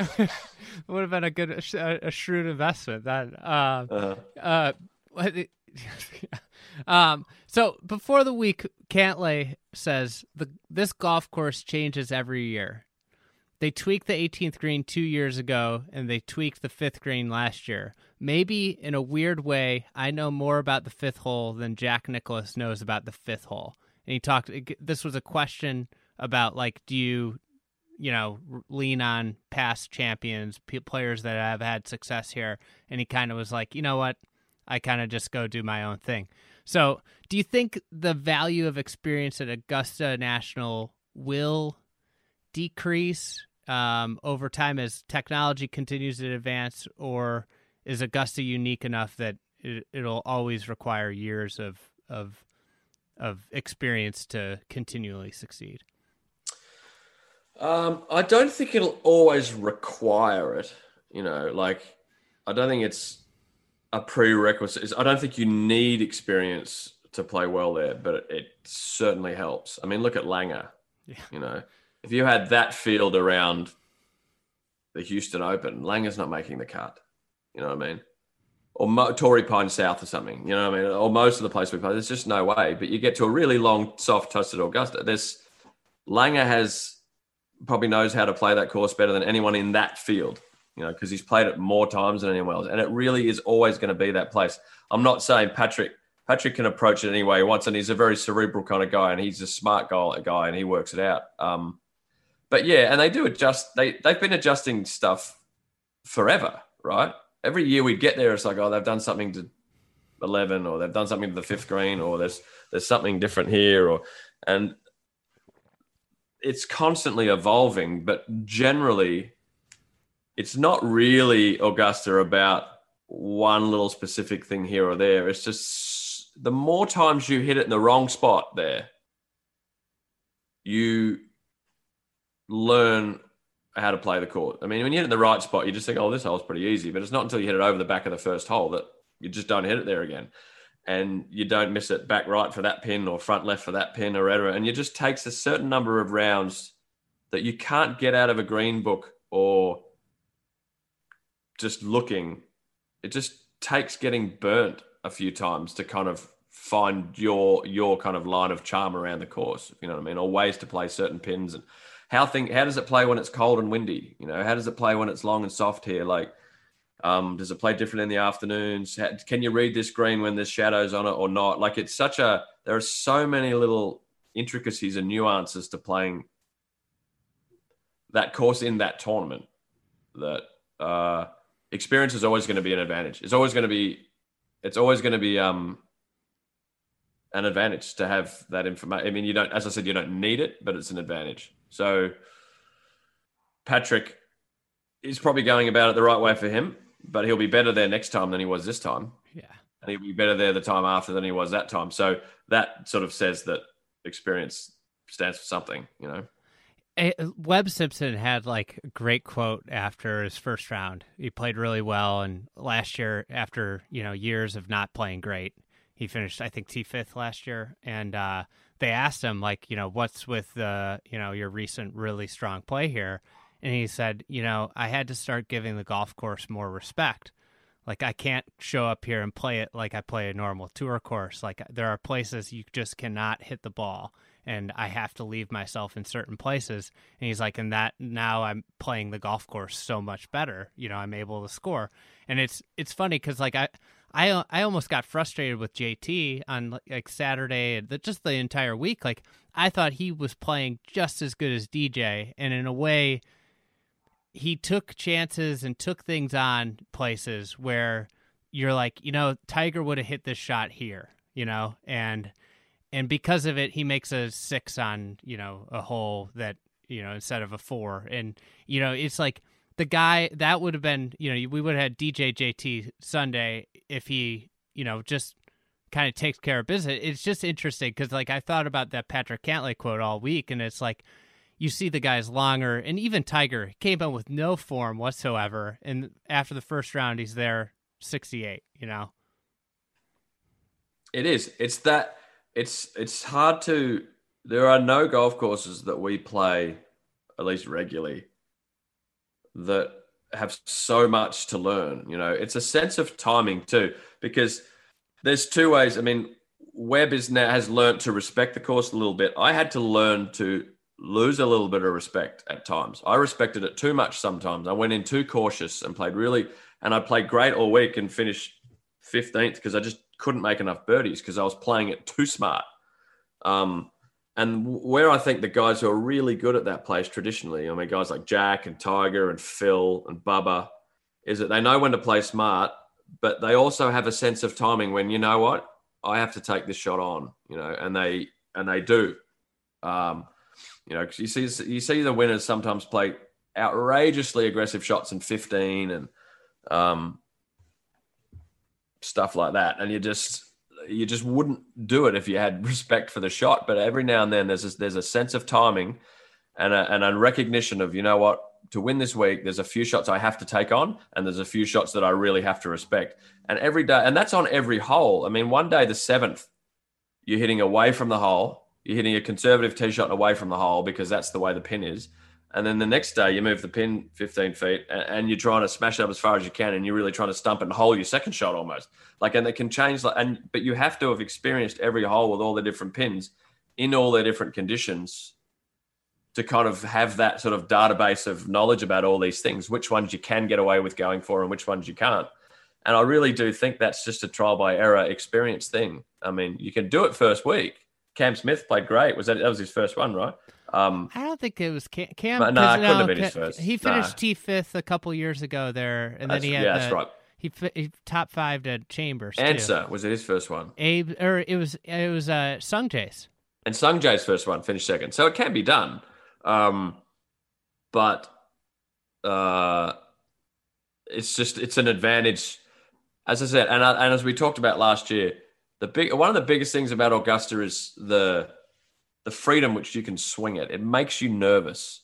A: Would have been a good, a, a shrewd investment. That, uh, uh-huh. uh, um, so before the week, Cantlay says the this golf course changes every year. They tweaked the eighteenth green two years ago, and they tweaked the fifth green last year. Maybe in a weird way, I know more about the fifth hole than Jack Nicklaus knows about the fifth hole. And he talked. This was a question about like, do you, you know, lean on past champions, p- players that have had success here? And he kind of was like, you know what, I kind of just go do my own thing. So, do you think the value of experience at Augusta National will decrease um, over time as technology continues to advance, or is Augusta unique enough that it, it'll always require years of of of experience to continually succeed?
E: Um, I don't think it'll always require it. You know, like I don't think it's a prerequisite. I don't think you need experience to play well there, but it, it certainly helps. I mean, look at Langer.
A: Yeah.
E: You know, if you had that field around the Houston Open, Langer's not making the cut. You know what I mean? Or Mo- Torrey Pine South or something. You know what I mean? Or most of the place we play, there's just no way. But you get to a really long, soft, toasted Augusta. There's Langer has probably knows how to play that course better than anyone in that field. You know, because he's played it more times than anyone else, and it really is always going to be that place. I'm not saying Patrick. Patrick can approach it any way he wants, and he's a very cerebral kind of guy, and he's a smart guy, and he works it out. Um, but yeah, and they do adjust. They they've been adjusting stuff forever, right? Every year we get there, it's like, oh, they've done something to eleven, or they've done something to the fifth green, or there's there's something different here, or and it's constantly evolving. But generally, it's not really Augusta about one little specific thing here or there. It's just the more times you hit it in the wrong spot there, you learn how to play the court. I mean, when you hit it in the right spot, you just think, oh, this hole's pretty easy. But it's not until you hit it over the back of the first hole that you just don't hit it there again. And you don't miss it back right for that pin or front left for that pin or whatever. And it just takes a certain number of rounds that you can't get out of a green book or just looking. It just takes getting burnt a few times to kind of find your your kind of line of charm around the course, if you know what I mean, or ways to play certain pins. And how thing how does it play when it's cold and windy? You know, how does it play when it's long and soft here? Like, um, does it play different in the afternoons? How, can you read this green when there's shadows on it or not? Like, it's such a there are so many little intricacies and nuances to playing that course in that tournament that uh experience is always going to be an advantage. It's always going to be, it's always going to be um, an advantage to have that information. I mean, you don't, as I said, you don't need it, but it's an advantage. So Patrick is probably going about it the right way for him, but he'll be better there next time than he was this time.
A: Yeah. And
E: he'll be better there the time after than he was that time. So that sort of says that experience stands for something, you know?
A: Webb Simpson had like a great quote after his first round. He played really well, and last year, after you know years of not playing great, he finished I think T fifth last year. And uh, they asked him like, you know, what's with the you know your recent really strong play here, and he said, you know, I had to start giving the golf course more respect. Like, I can't show up here and play it like I play a normal tour course. Like, there are places you just cannot hit the ball, and I have to leave myself in certain places. And he's like, and that now I'm playing the golf course so much better. You know, I'm able to score. And it's it's funny because, like, I, I I almost got frustrated with J T on, like, Saturday, the, just the entire week. Like, I thought he was playing just as good as D J, and in a way, he took chances and took things on places where you're like, you know, Tiger would have hit this shot here, you know, and and because of it, he makes a six on, you know, a hole that, you know, instead of a four. And, you know, it's like the guy that would have been, you know, we would have had D J J T Sunday if he, you know, just kind of takes care of business. It's just interesting because, like, I thought about that Patrick Cantlay quote all week, and it's like, you see the guys longer, and even Tiger came out with no form whatsoever, and after the first round, he's there sixty-eight, you know?
E: It is. It's that, it's it's hard to, there are no golf courses that we play, at least regularly, that have so much to learn, you know? It's a sense of timing too, because there's two ways. I mean, Webb is now has learned to respect the course a little bit. I had to learn to lose a little bit of respect at times. I respected it too much sometimes. I went in too cautious and played really, and I played great all week and finished fifteenth because I just couldn't make enough birdies because I was playing it too smart. Um, and where I think the guys who are really good at that place traditionally, I mean, guys like Jack and Tiger and Phil and Bubba, is that they know when to play smart, but they also have a sense of timing when, you know what, I have to take this shot on, you know, and they and they do. Um, you know, because you see, you see the winners sometimes play outrageously aggressive shots in fifteen and um, stuff like that, and you just you just wouldn't do it if you had respect for the shot. But every now and then, there's a, there's a sense of timing and a, and a recognition of, you know what, to win this week, there's a few shots I have to take on, and there's a few shots that I really have to respect. And every day, and that's on every hole. I mean, one day, the seventh, you're hitting away from the hole. You're hitting a conservative tee shot away from the hole because that's the way the pin is. And then the next day, you move the pin fifteen feet and, and you're trying to smash it up as far as you can, and you're really trying to stump it and hole your second shot almost. Like, and it can change. And but you have to have experienced every hole with all the different pins in all their different conditions to kind of have that sort of database of knowledge about all these things, which ones you can get away with going for and which ones you can't. And I really do think that's just a trial by error experience thing. I mean, you can do it first week. Cam Smith played great. Was that, that was his first one, right? Um,
A: I don't think it was Cam. Cam
E: no, nah, it couldn't
A: no,
E: have been his first.
A: He finished
E: nah.
A: T fifth a couple years ago there, and
E: that's,
A: then he had
E: yeah,
A: the,
E: that's right.
A: He, he top fived at Chambers.
E: Answer
A: too.
E: was it his first one?
A: Abe, or it was it was uh, Sung Jae's.
E: And Sung Jae's first one finished second, so it can be done. Um, but uh, it's just it's an advantage, as I said, and and as we talked about last year, the big one of the biggest things about Augusta is the the freedom which you can swing it. It makes you nervous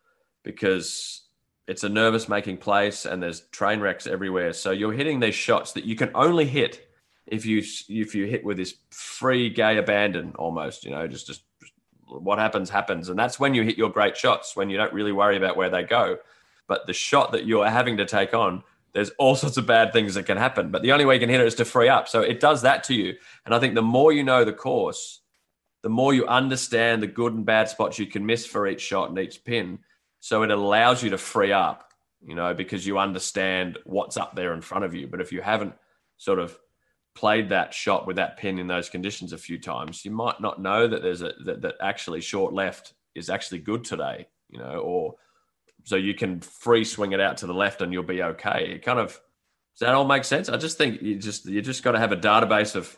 E: because it's a nervous-making place and there's train wrecks everywhere. So you're hitting these shots that you can only hit if you if you hit with this free gay abandon almost, you know, just, just just what happens, happens. And that's when you hit your great shots, when you don't really worry about where they go. But the shot that you're having to take on, there's all sorts of bad things that can happen. But the only way you can hit it is to free up. So it does that to you. And I think the more you know the course, the more you understand the good and bad spots you can miss for each shot and each pin. So it allows you to free up, you know, because you understand what's up there in front of you. But if you haven't sort of played that shot with that pin in those conditions a few times, you might not know that there's a that, that actually short left is actually good today, you know, or so you can free swing it out to the left and you'll be okay. It kind of, does that all make sense? I just think you just you just got to have a database of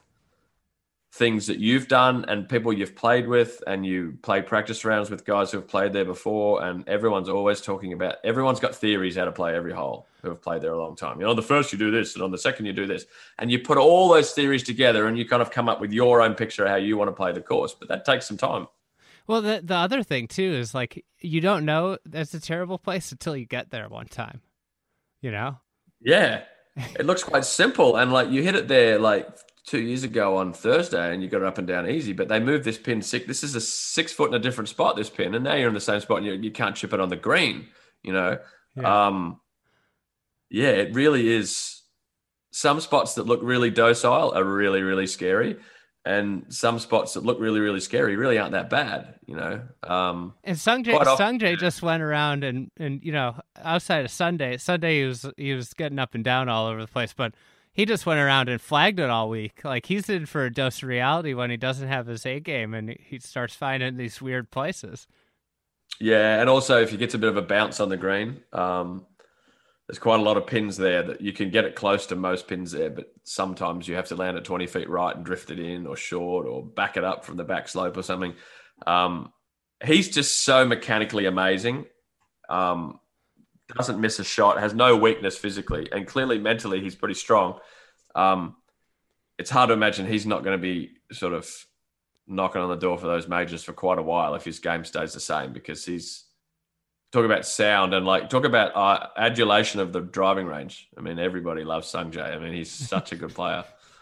E: things that you've done and people you've played with, and you play practice rounds with guys who have played there before, and everyone's always talking about, everyone's got theories how to play every hole who have played there a long time. You know, on the first you do this, and on the second you do this, and you put all those theories together and you kind of come up with your own picture of how you want to play the course, but that takes some time.
A: Well, the the other thing too is, like, you don't know that's a terrible place until you get there one time, you know?
E: Yeah. It looks quite simple, and like you hit it there like two years ago on Thursday and you got it up and down easy, but they moved this pin six. This is a six foot in a different spot, this pin, and now you're in the same spot and you, you can't chip it on the green, you know? Yeah. Um, yeah, it really is. Some spots that look really docile are really, really scary. And some spots that look really, really scary really aren't that bad, you know? Um,
A: and Sung Jae, Sung Jae just went around and, and, you know, outside of Sunday, Sunday he was, he was getting up and down all over the place, but he just went around and flagged it all week. Like, he's in for a dose of reality when he doesn't have his A game and he starts finding these weird places.
E: Yeah, and also if you get a bit of a bounce on the green, um, there's quite a lot of pins there that you can get it close to most pins there, but sometimes you have to land at twenty feet right and drift it in or short or back it up from the back slope or something. Um, he's just so mechanically amazing. Um, doesn't miss a shot, has no weakness physically, and clearly mentally he's pretty strong. Um, it's hard to imagine he's not going to be sort of knocking on the door for those majors for quite a while if his game stays the same, because he's talk about sound and like talk about uh, adulation of the driving range. I mean, everybody loves Sung Jae. I mean, he's such a good player.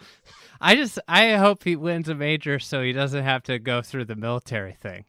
A: I just, I hope he wins a major so he doesn't have to go through the military thing.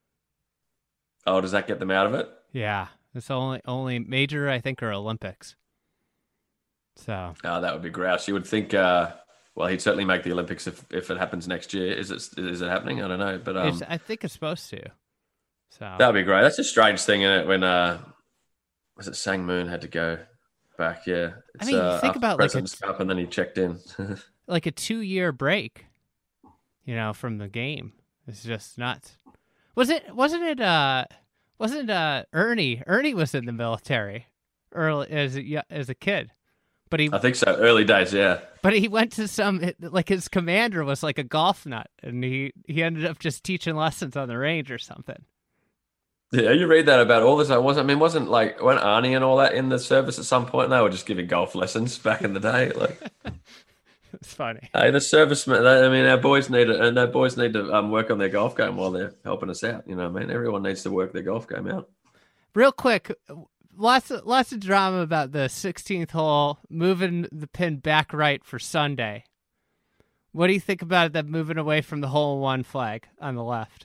E: Oh, does that get them out of it?
A: Yeah. It's only only major, I think, or Olympics. So.
E: Oh, that would be grouse. You would think uh, well, he'd certainly make the Olympics if, if it happens next year. Is it is it happening? I don't know, but um,
A: It's, I think it's supposed to. So
E: that'd be great. That's a strange thing, isn't it? When uh, was it Sang Moon had to go back? Yeah, it's,
A: I mean,
E: uh,
A: think
E: after
A: about like a,
E: President's Cup, and then he checked in.
A: like a two-year break, you know, from the game. It's just nuts. Was it? Wasn't it? Uh, wasn't uh Ernie? Ernie was in the military early as a, as a kid, but he.
E: I think so. Early days, yeah.
A: But he went to some like his commander was like a golf nut, and he he ended up just teaching lessons on the range or something.
E: Yeah, you read that about all this. I wasn't. I mean, wasn't like when Arnie and all that in the service at some point? And they were just giving golf lessons back in the day. Like,
A: it's funny.
E: Hey, the servicemen. I mean, our boys need to, and our boys need to um, work on their golf game while they're helping us out. You know what I mean? Everyone needs to work their golf game out.
A: Real quick, lots of lots of drama about the sixteenth hole, moving the pin back right for Sunday. What do you think about that moving away from the hole in one flag on the left?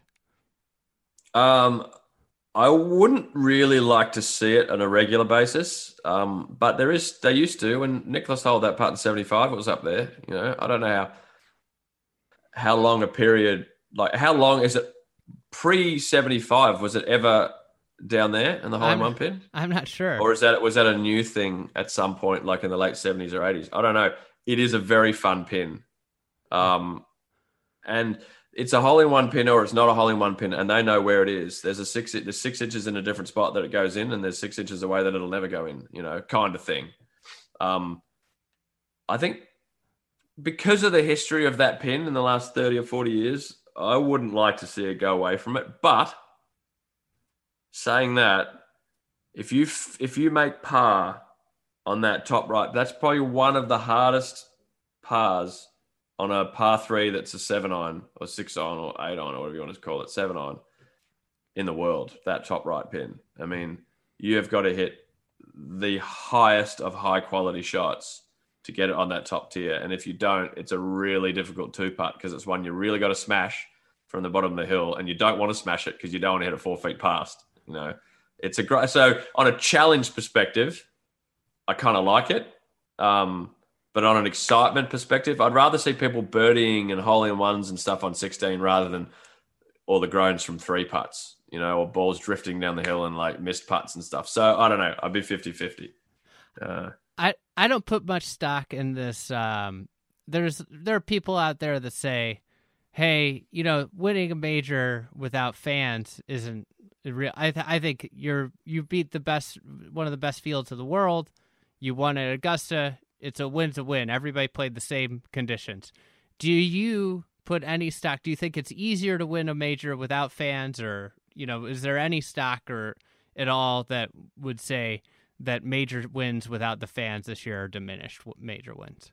E: Um, I wouldn't really like to see it on a regular basis. Um, but there is, they used to, when Nicholas held that putt in seventy-five, it was up there. You know, I don't know how, how long a period, like how long is it pre seventy-five? Was it ever down there in the hole in one pin?
A: I'm not sure.
E: Or is that, was that a new thing at some point, like in the late seventies or eighties? I don't know. It is a very fun pin. Um, and it's a hole-in-one pin or it's not a hole-in-one pin, and they know where it is. There's a six, there's six inches in a different spot that it goes in, and there's six inches away that it'll never go in, you know, kind of thing. Um, I think because of the history of that pin in the last thirty or forty years, I wouldn't like to see it go away from it. But saying that, if you if you make par on that top right, that's probably one of the hardest pars on a par three that's a seven iron or six iron or eight iron or whatever you want to call it, seven iron in the world, that top right pin. I mean, you have got to hit the highest of high quality shots to get it on that top tier. And if you don't, it's a really difficult two putt because it's one you really got to smash from the bottom of the hill, and you don't want to smash it because you don't want to hit it four feet past. You know, it's a great, so on a challenge perspective, I kind of like it. Um, But on an excitement perspective, I'd rather see people birdieing and hole-in-ones and stuff on sixteen rather than all the groans from three putts, you know, or balls drifting down the hill and like missed putts and stuff. So I don't know. I'd be fifty-fifty. Uh,
A: I, I don't put much stock in this. Um, there's there are people out there that say, hey, you know, winning a major without fans isn't real. I, th- I think you're you beat the best, one of the best fields of the world. You won at Augusta. It's a win to win. Everybody played the same conditions. Do you put any stock? Do you think it's easier to win a major without fans, or, you know, is there any stock or at all that would say that major wins without the fans this year are diminished major wins?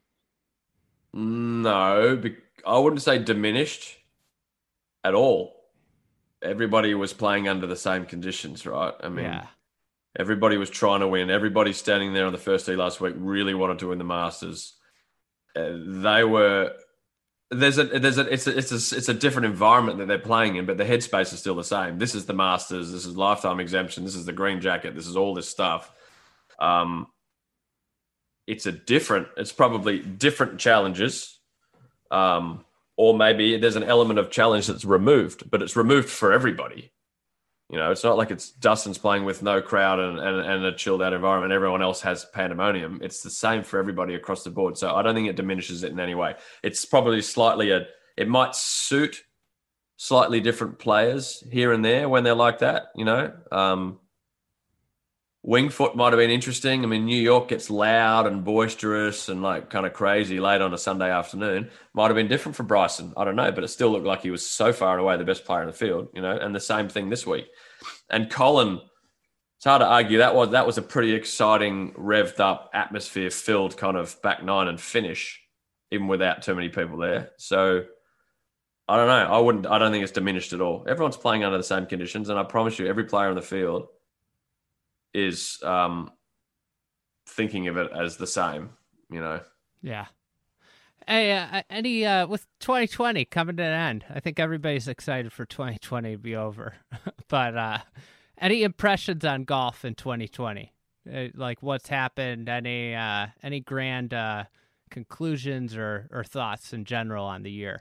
E: No, I wouldn't say diminished at all. Everybody was playing under the same conditions, right? I mean,
A: yeah.
E: Everybody was trying to win. Everybody standing there on the first tee last week really wanted to win the Masters. Uh, they were there's a there's a it's a it's a it's a different environment that they're playing in, but the headspace is still the same. This is the Masters. This is lifetime exemption. This is the green jacket. This is all this stuff. Um, it's a different. It's probably different challenges, um, or maybe there's an element of challenge that's removed, but it's removed for everybody. You know, it's not like it's Dustin's playing with no crowd and, and, and a chilled out environment. Everyone else has pandemonium. It's the same for everybody across the board. So I don't think it diminishes it in any way. It's probably slightly a, it might suit slightly different players here and there when they're like that, you know. Um, Wingfoot might have been interesting. I mean, New York gets loud and boisterous and like kind of crazy late on a Sunday afternoon. Might have been different for Bryson. I don't know, but it still looked like he was so far and away the best player in the field, you know, and the same thing this week. And Colin, it's hard to argue. That was, that was a pretty exciting, revved up, atmosphere filled kind of back nine and finish, even without too many people there. So I don't know. I wouldn't, I don't think it's diminished at all. Everyone's playing under the same conditions. And I promise you, every player in the field is um, thinking of it as the same, you know?
A: Yeah. Hey, uh, any, uh, with twenty twenty coming to an end, I think everybody's excited for twenty twenty to be over. But uh, any impressions on golf in twenty twenty? Uh, like what's happened? Any, uh, any grand uh, conclusions or, or thoughts in general on the year?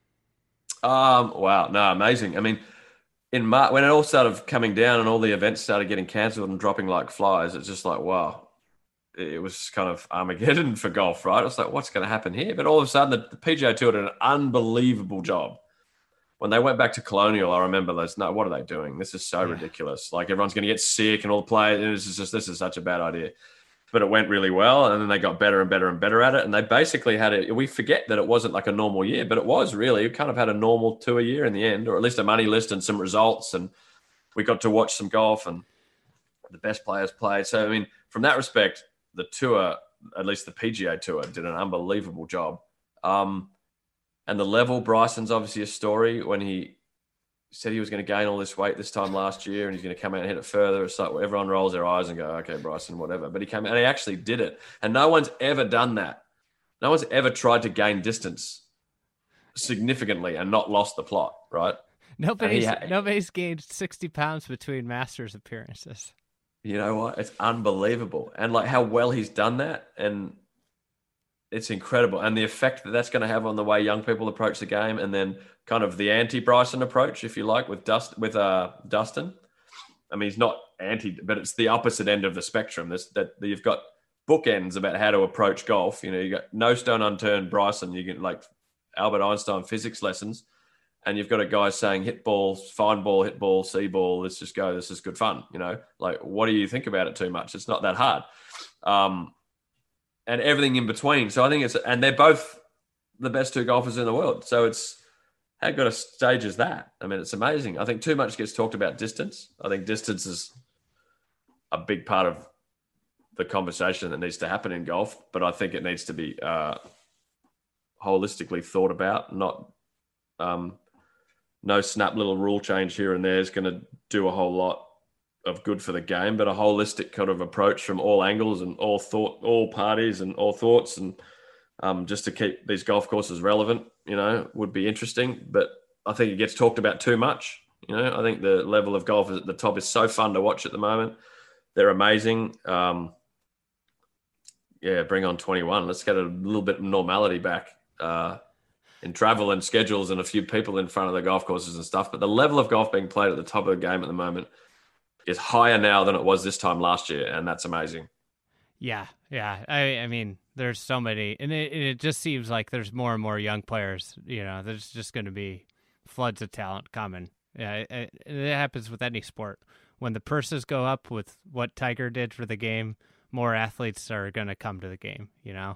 E: Um, wow, no, amazing. I mean, in March, when it all started coming down and all the events started getting cancelled and dropping like flies, it's just like, wow, it was kind of Armageddon for golf, right? I was like, what's going to happen here? But all of a sudden, the, the P G A Tour did an unbelievable job. When they went back to Colonial, I remember those, no, what are they doing? This is so yeah. ridiculous. Like, everyone's going to get sick and all the players, and this is just, this is such a bad idea. But it went really well, and then they got better and better and better at it. And they basically had it. We forget that it wasn't like a normal year, but it was really. It kind of had a normal tour year in the end, or at least a money list and some results. And we got to watch some golf, and the best players played. So, I mean, from that respect, the tour, at least the P G A Tour, did an unbelievable job. Um, and the level, Bryson's obviously a story. When he said he was going to gain all this weight this time last year and he's going to come out and hit it further, it's like everyone rolls their eyes and go, okay, Bryson, whatever. But he came out and he actually did it. And no one's ever done that. No one's ever tried to gain distance significantly and not lost the plot, right?
A: Nobody's, ha- nobody's gained sixty pounds between Masters appearances.
E: You know what? It's unbelievable. And like how well he's done that. And it's incredible. And the effect that that's going to have on the way young people approach the game, and then kind of the anti-Bryson approach, if you like, with Dust with uh, Dustin. I mean, he's not anti, but it's the opposite end of the spectrum. This, that you've got bookends about how to approach golf. You know, you got no stone unturned Bryson. You get like Albert Einstein physics lessons, and you've got a guy saying hit ball, fine ball, hit ball, see ball. Let's just go. This is good fun. You know, like what do you think about it too much? It's not that hard. Um, and everything in between. So I think it's, and they're both the best two golfers in the world. So it's, how good a stage is that? I mean, it's amazing. I think too much gets talked about distance. I think distance is a big part of the conversation that needs to happen in golf, but I think it needs to be uh, holistically thought about, not um, no snap little rule change here and there is going to do a whole lot of good for the game, but a holistic kind of approach from all angles and all thought, all parties and all thoughts, and um, just to keep these golf courses relevant, you know, would be interesting. But I think it gets talked about too much. You know, I think the level of golf at the top is so fun to watch at the moment. They're amazing. Um, yeah, bring on twenty-one. Let's get a little bit of normality back uh, in travel and schedules and a few people in front of the golf courses and stuff. But the level of golf being played at the top of the game at the moment is higher now than it was this time last year, and that's amazing.
A: Yeah, yeah. I, I mean, there's so many, and it, it just seems like there's more and more young players. You know, there's just going to be floods of talent coming. Yeah, it, it, it happens with any sport. When the purses go up with what Tiger did for the game, more athletes are going to come to the game, you know?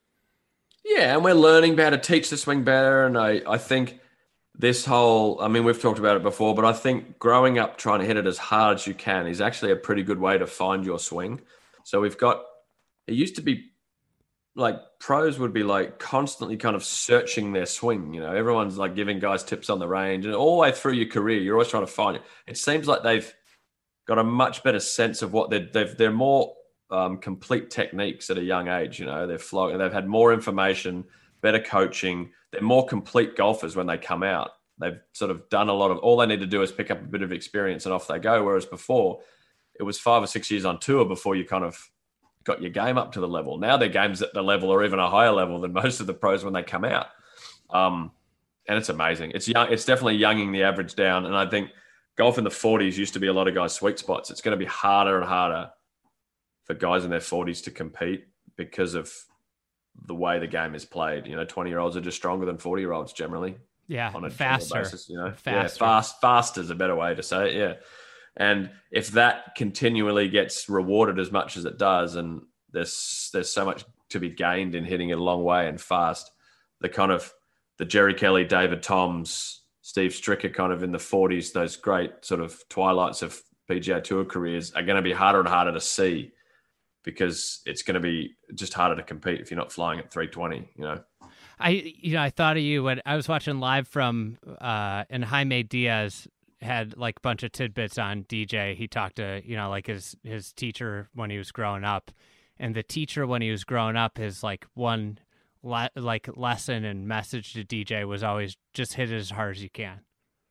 E: Yeah, and we're learning how to teach the swing better, and I, I think this whole, I mean, we've talked about it before, but I think growing up trying to hit it as hard as you can is actually a pretty good way to find your swing. So we've got, it used to be like pros would be like constantly kind of searching their swing. You know, everyone's like giving guys tips on the range, and all the way through your career, you're always trying to find it. It seems like they've got a much better sense of what they're, they've, they're more um, complete techniques at a young age. You know, they're flowing, they've had more information, better coaching. They're more complete golfers when they come out. They've sort of done a lot of, all they need to do is pick up a bit of experience and off they go. Whereas before, it was five or six years on tour before you kind of got your game up to the level. Now their game's at the level or even a higher level than most of the pros when they come out. Um, and it's amazing. It's young. It's definitely younging the average down. And I think golf in the forties used to be a lot of guys' sweet spots. It's going to be harder and harder for guys in their forties to compete because of the way the game is played. You know, twenty-year-olds are just stronger than forty-year-olds generally.
A: Yeah,
E: on a
A: faster.
E: Basis, you know,
A: faster.
E: Yeah, fast, fast is a better way to say it. Yeah. And if that continually gets rewarded as much as it does, and there's there's so much to be gained in hitting it a long way and fast, the kind of the Jerry Kelly, David Toms, Steve Stricker kind of in the forties, those great sort of twilights of P G A Tour careers are going to be harder and harder to see because it's going to be just harder to compete if you're not flying at three twenty, you know.
A: I you know I thought of you when I was watching live from uh, and Jaime Diaz had like a bunch of tidbits on D J. He talked to, you know, like his, his teacher when he was growing up, and the teacher when he was growing up, his like one le- like lesson and message to D J was always just hit it as hard as you can.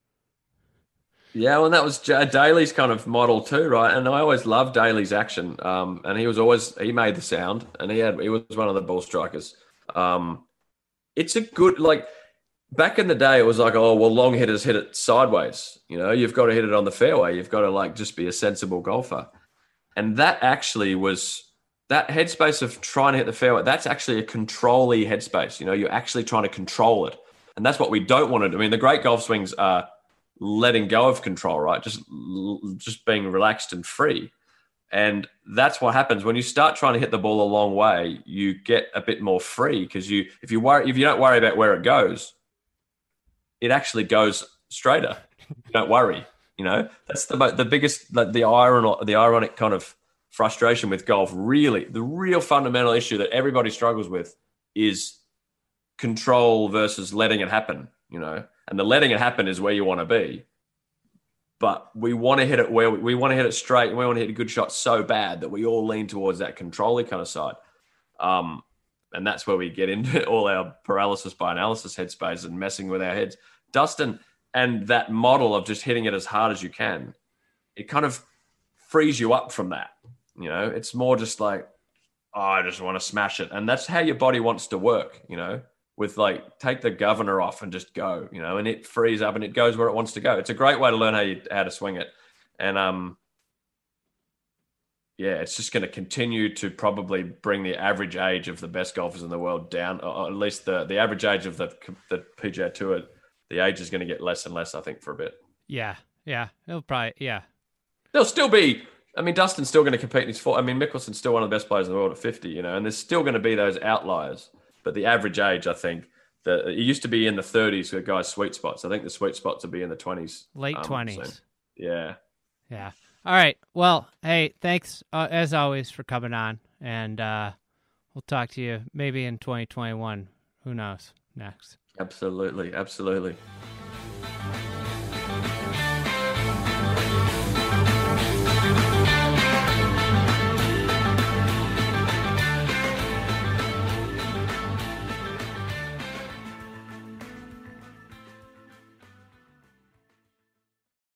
E: Yeah, well, and that was Daly's kind of model too, right? And I always loved Daly's action. Um, and he was always, he made the sound, and he had, he was one of the ball strikers. Um, it's a good, like, back in the day, it was like, oh, well, long hitters hit it sideways. You know, you've got to hit it on the fairway. You've got to, like, just be a sensible golfer. And that actually was, that headspace of trying to hit the fairway, that's actually a control-y headspace. You know, you're actually trying to control it. And that's what we don't want to do. I mean, the great golf swings are letting go of control, right? Just, just being relaxed and free. And that's what happens when you start trying to hit the ball a long way. You get a bit more free because you, if you worry, if you don't worry about where it goes, it actually goes straighter. You don't worry. You know, that's the the biggest, the, the ironic, the ironic kind of frustration with golf. Really, the real fundamental issue that everybody struggles with is control versus letting it happen. You know, and the letting it happen is where you want to be. But we want to hit it where we, we want to hit it straight, and we want to hit a good shot so bad that we all lean towards that control-y kind of side. Um, and that's where we get into all our paralysis by analysis headspace and messing with our heads. Dustin, and that model of just hitting it as hard as you can, it kind of frees you up from that. You know, it's more just like, oh, I just want to smash it. And that's how your body wants to work, you know, with like, take the governor off and just go, you know, and it frees up and it goes where it wants to go. It's a great way to learn how you, how to swing it. And, um, yeah, it's just going to continue to probably bring the average age of the best golfers in the world down, or at least the, the average age of the, the P G A Tour. The age is going to get less and less, I think, for a bit.
A: Yeah, yeah. It'll probably, yeah.
E: There'll still be, I mean, Dustin's still going to compete in his four. I mean, Mickelson's still one of the best players in the world at fifty, you know, and there's still going to be those outliers. But the average age, I think, the, it used to be in the thirties for guys' sweet spots. I think the sweet spots will be in the twenties.
A: Late
E: um,
A: twenties.
E: So, yeah.
A: Yeah. All right. Well, hey, thanks uh, as always for coming on. And uh, we'll talk to you maybe in twenty twenty-one. Who knows? Next.
E: Absolutely. Absolutely.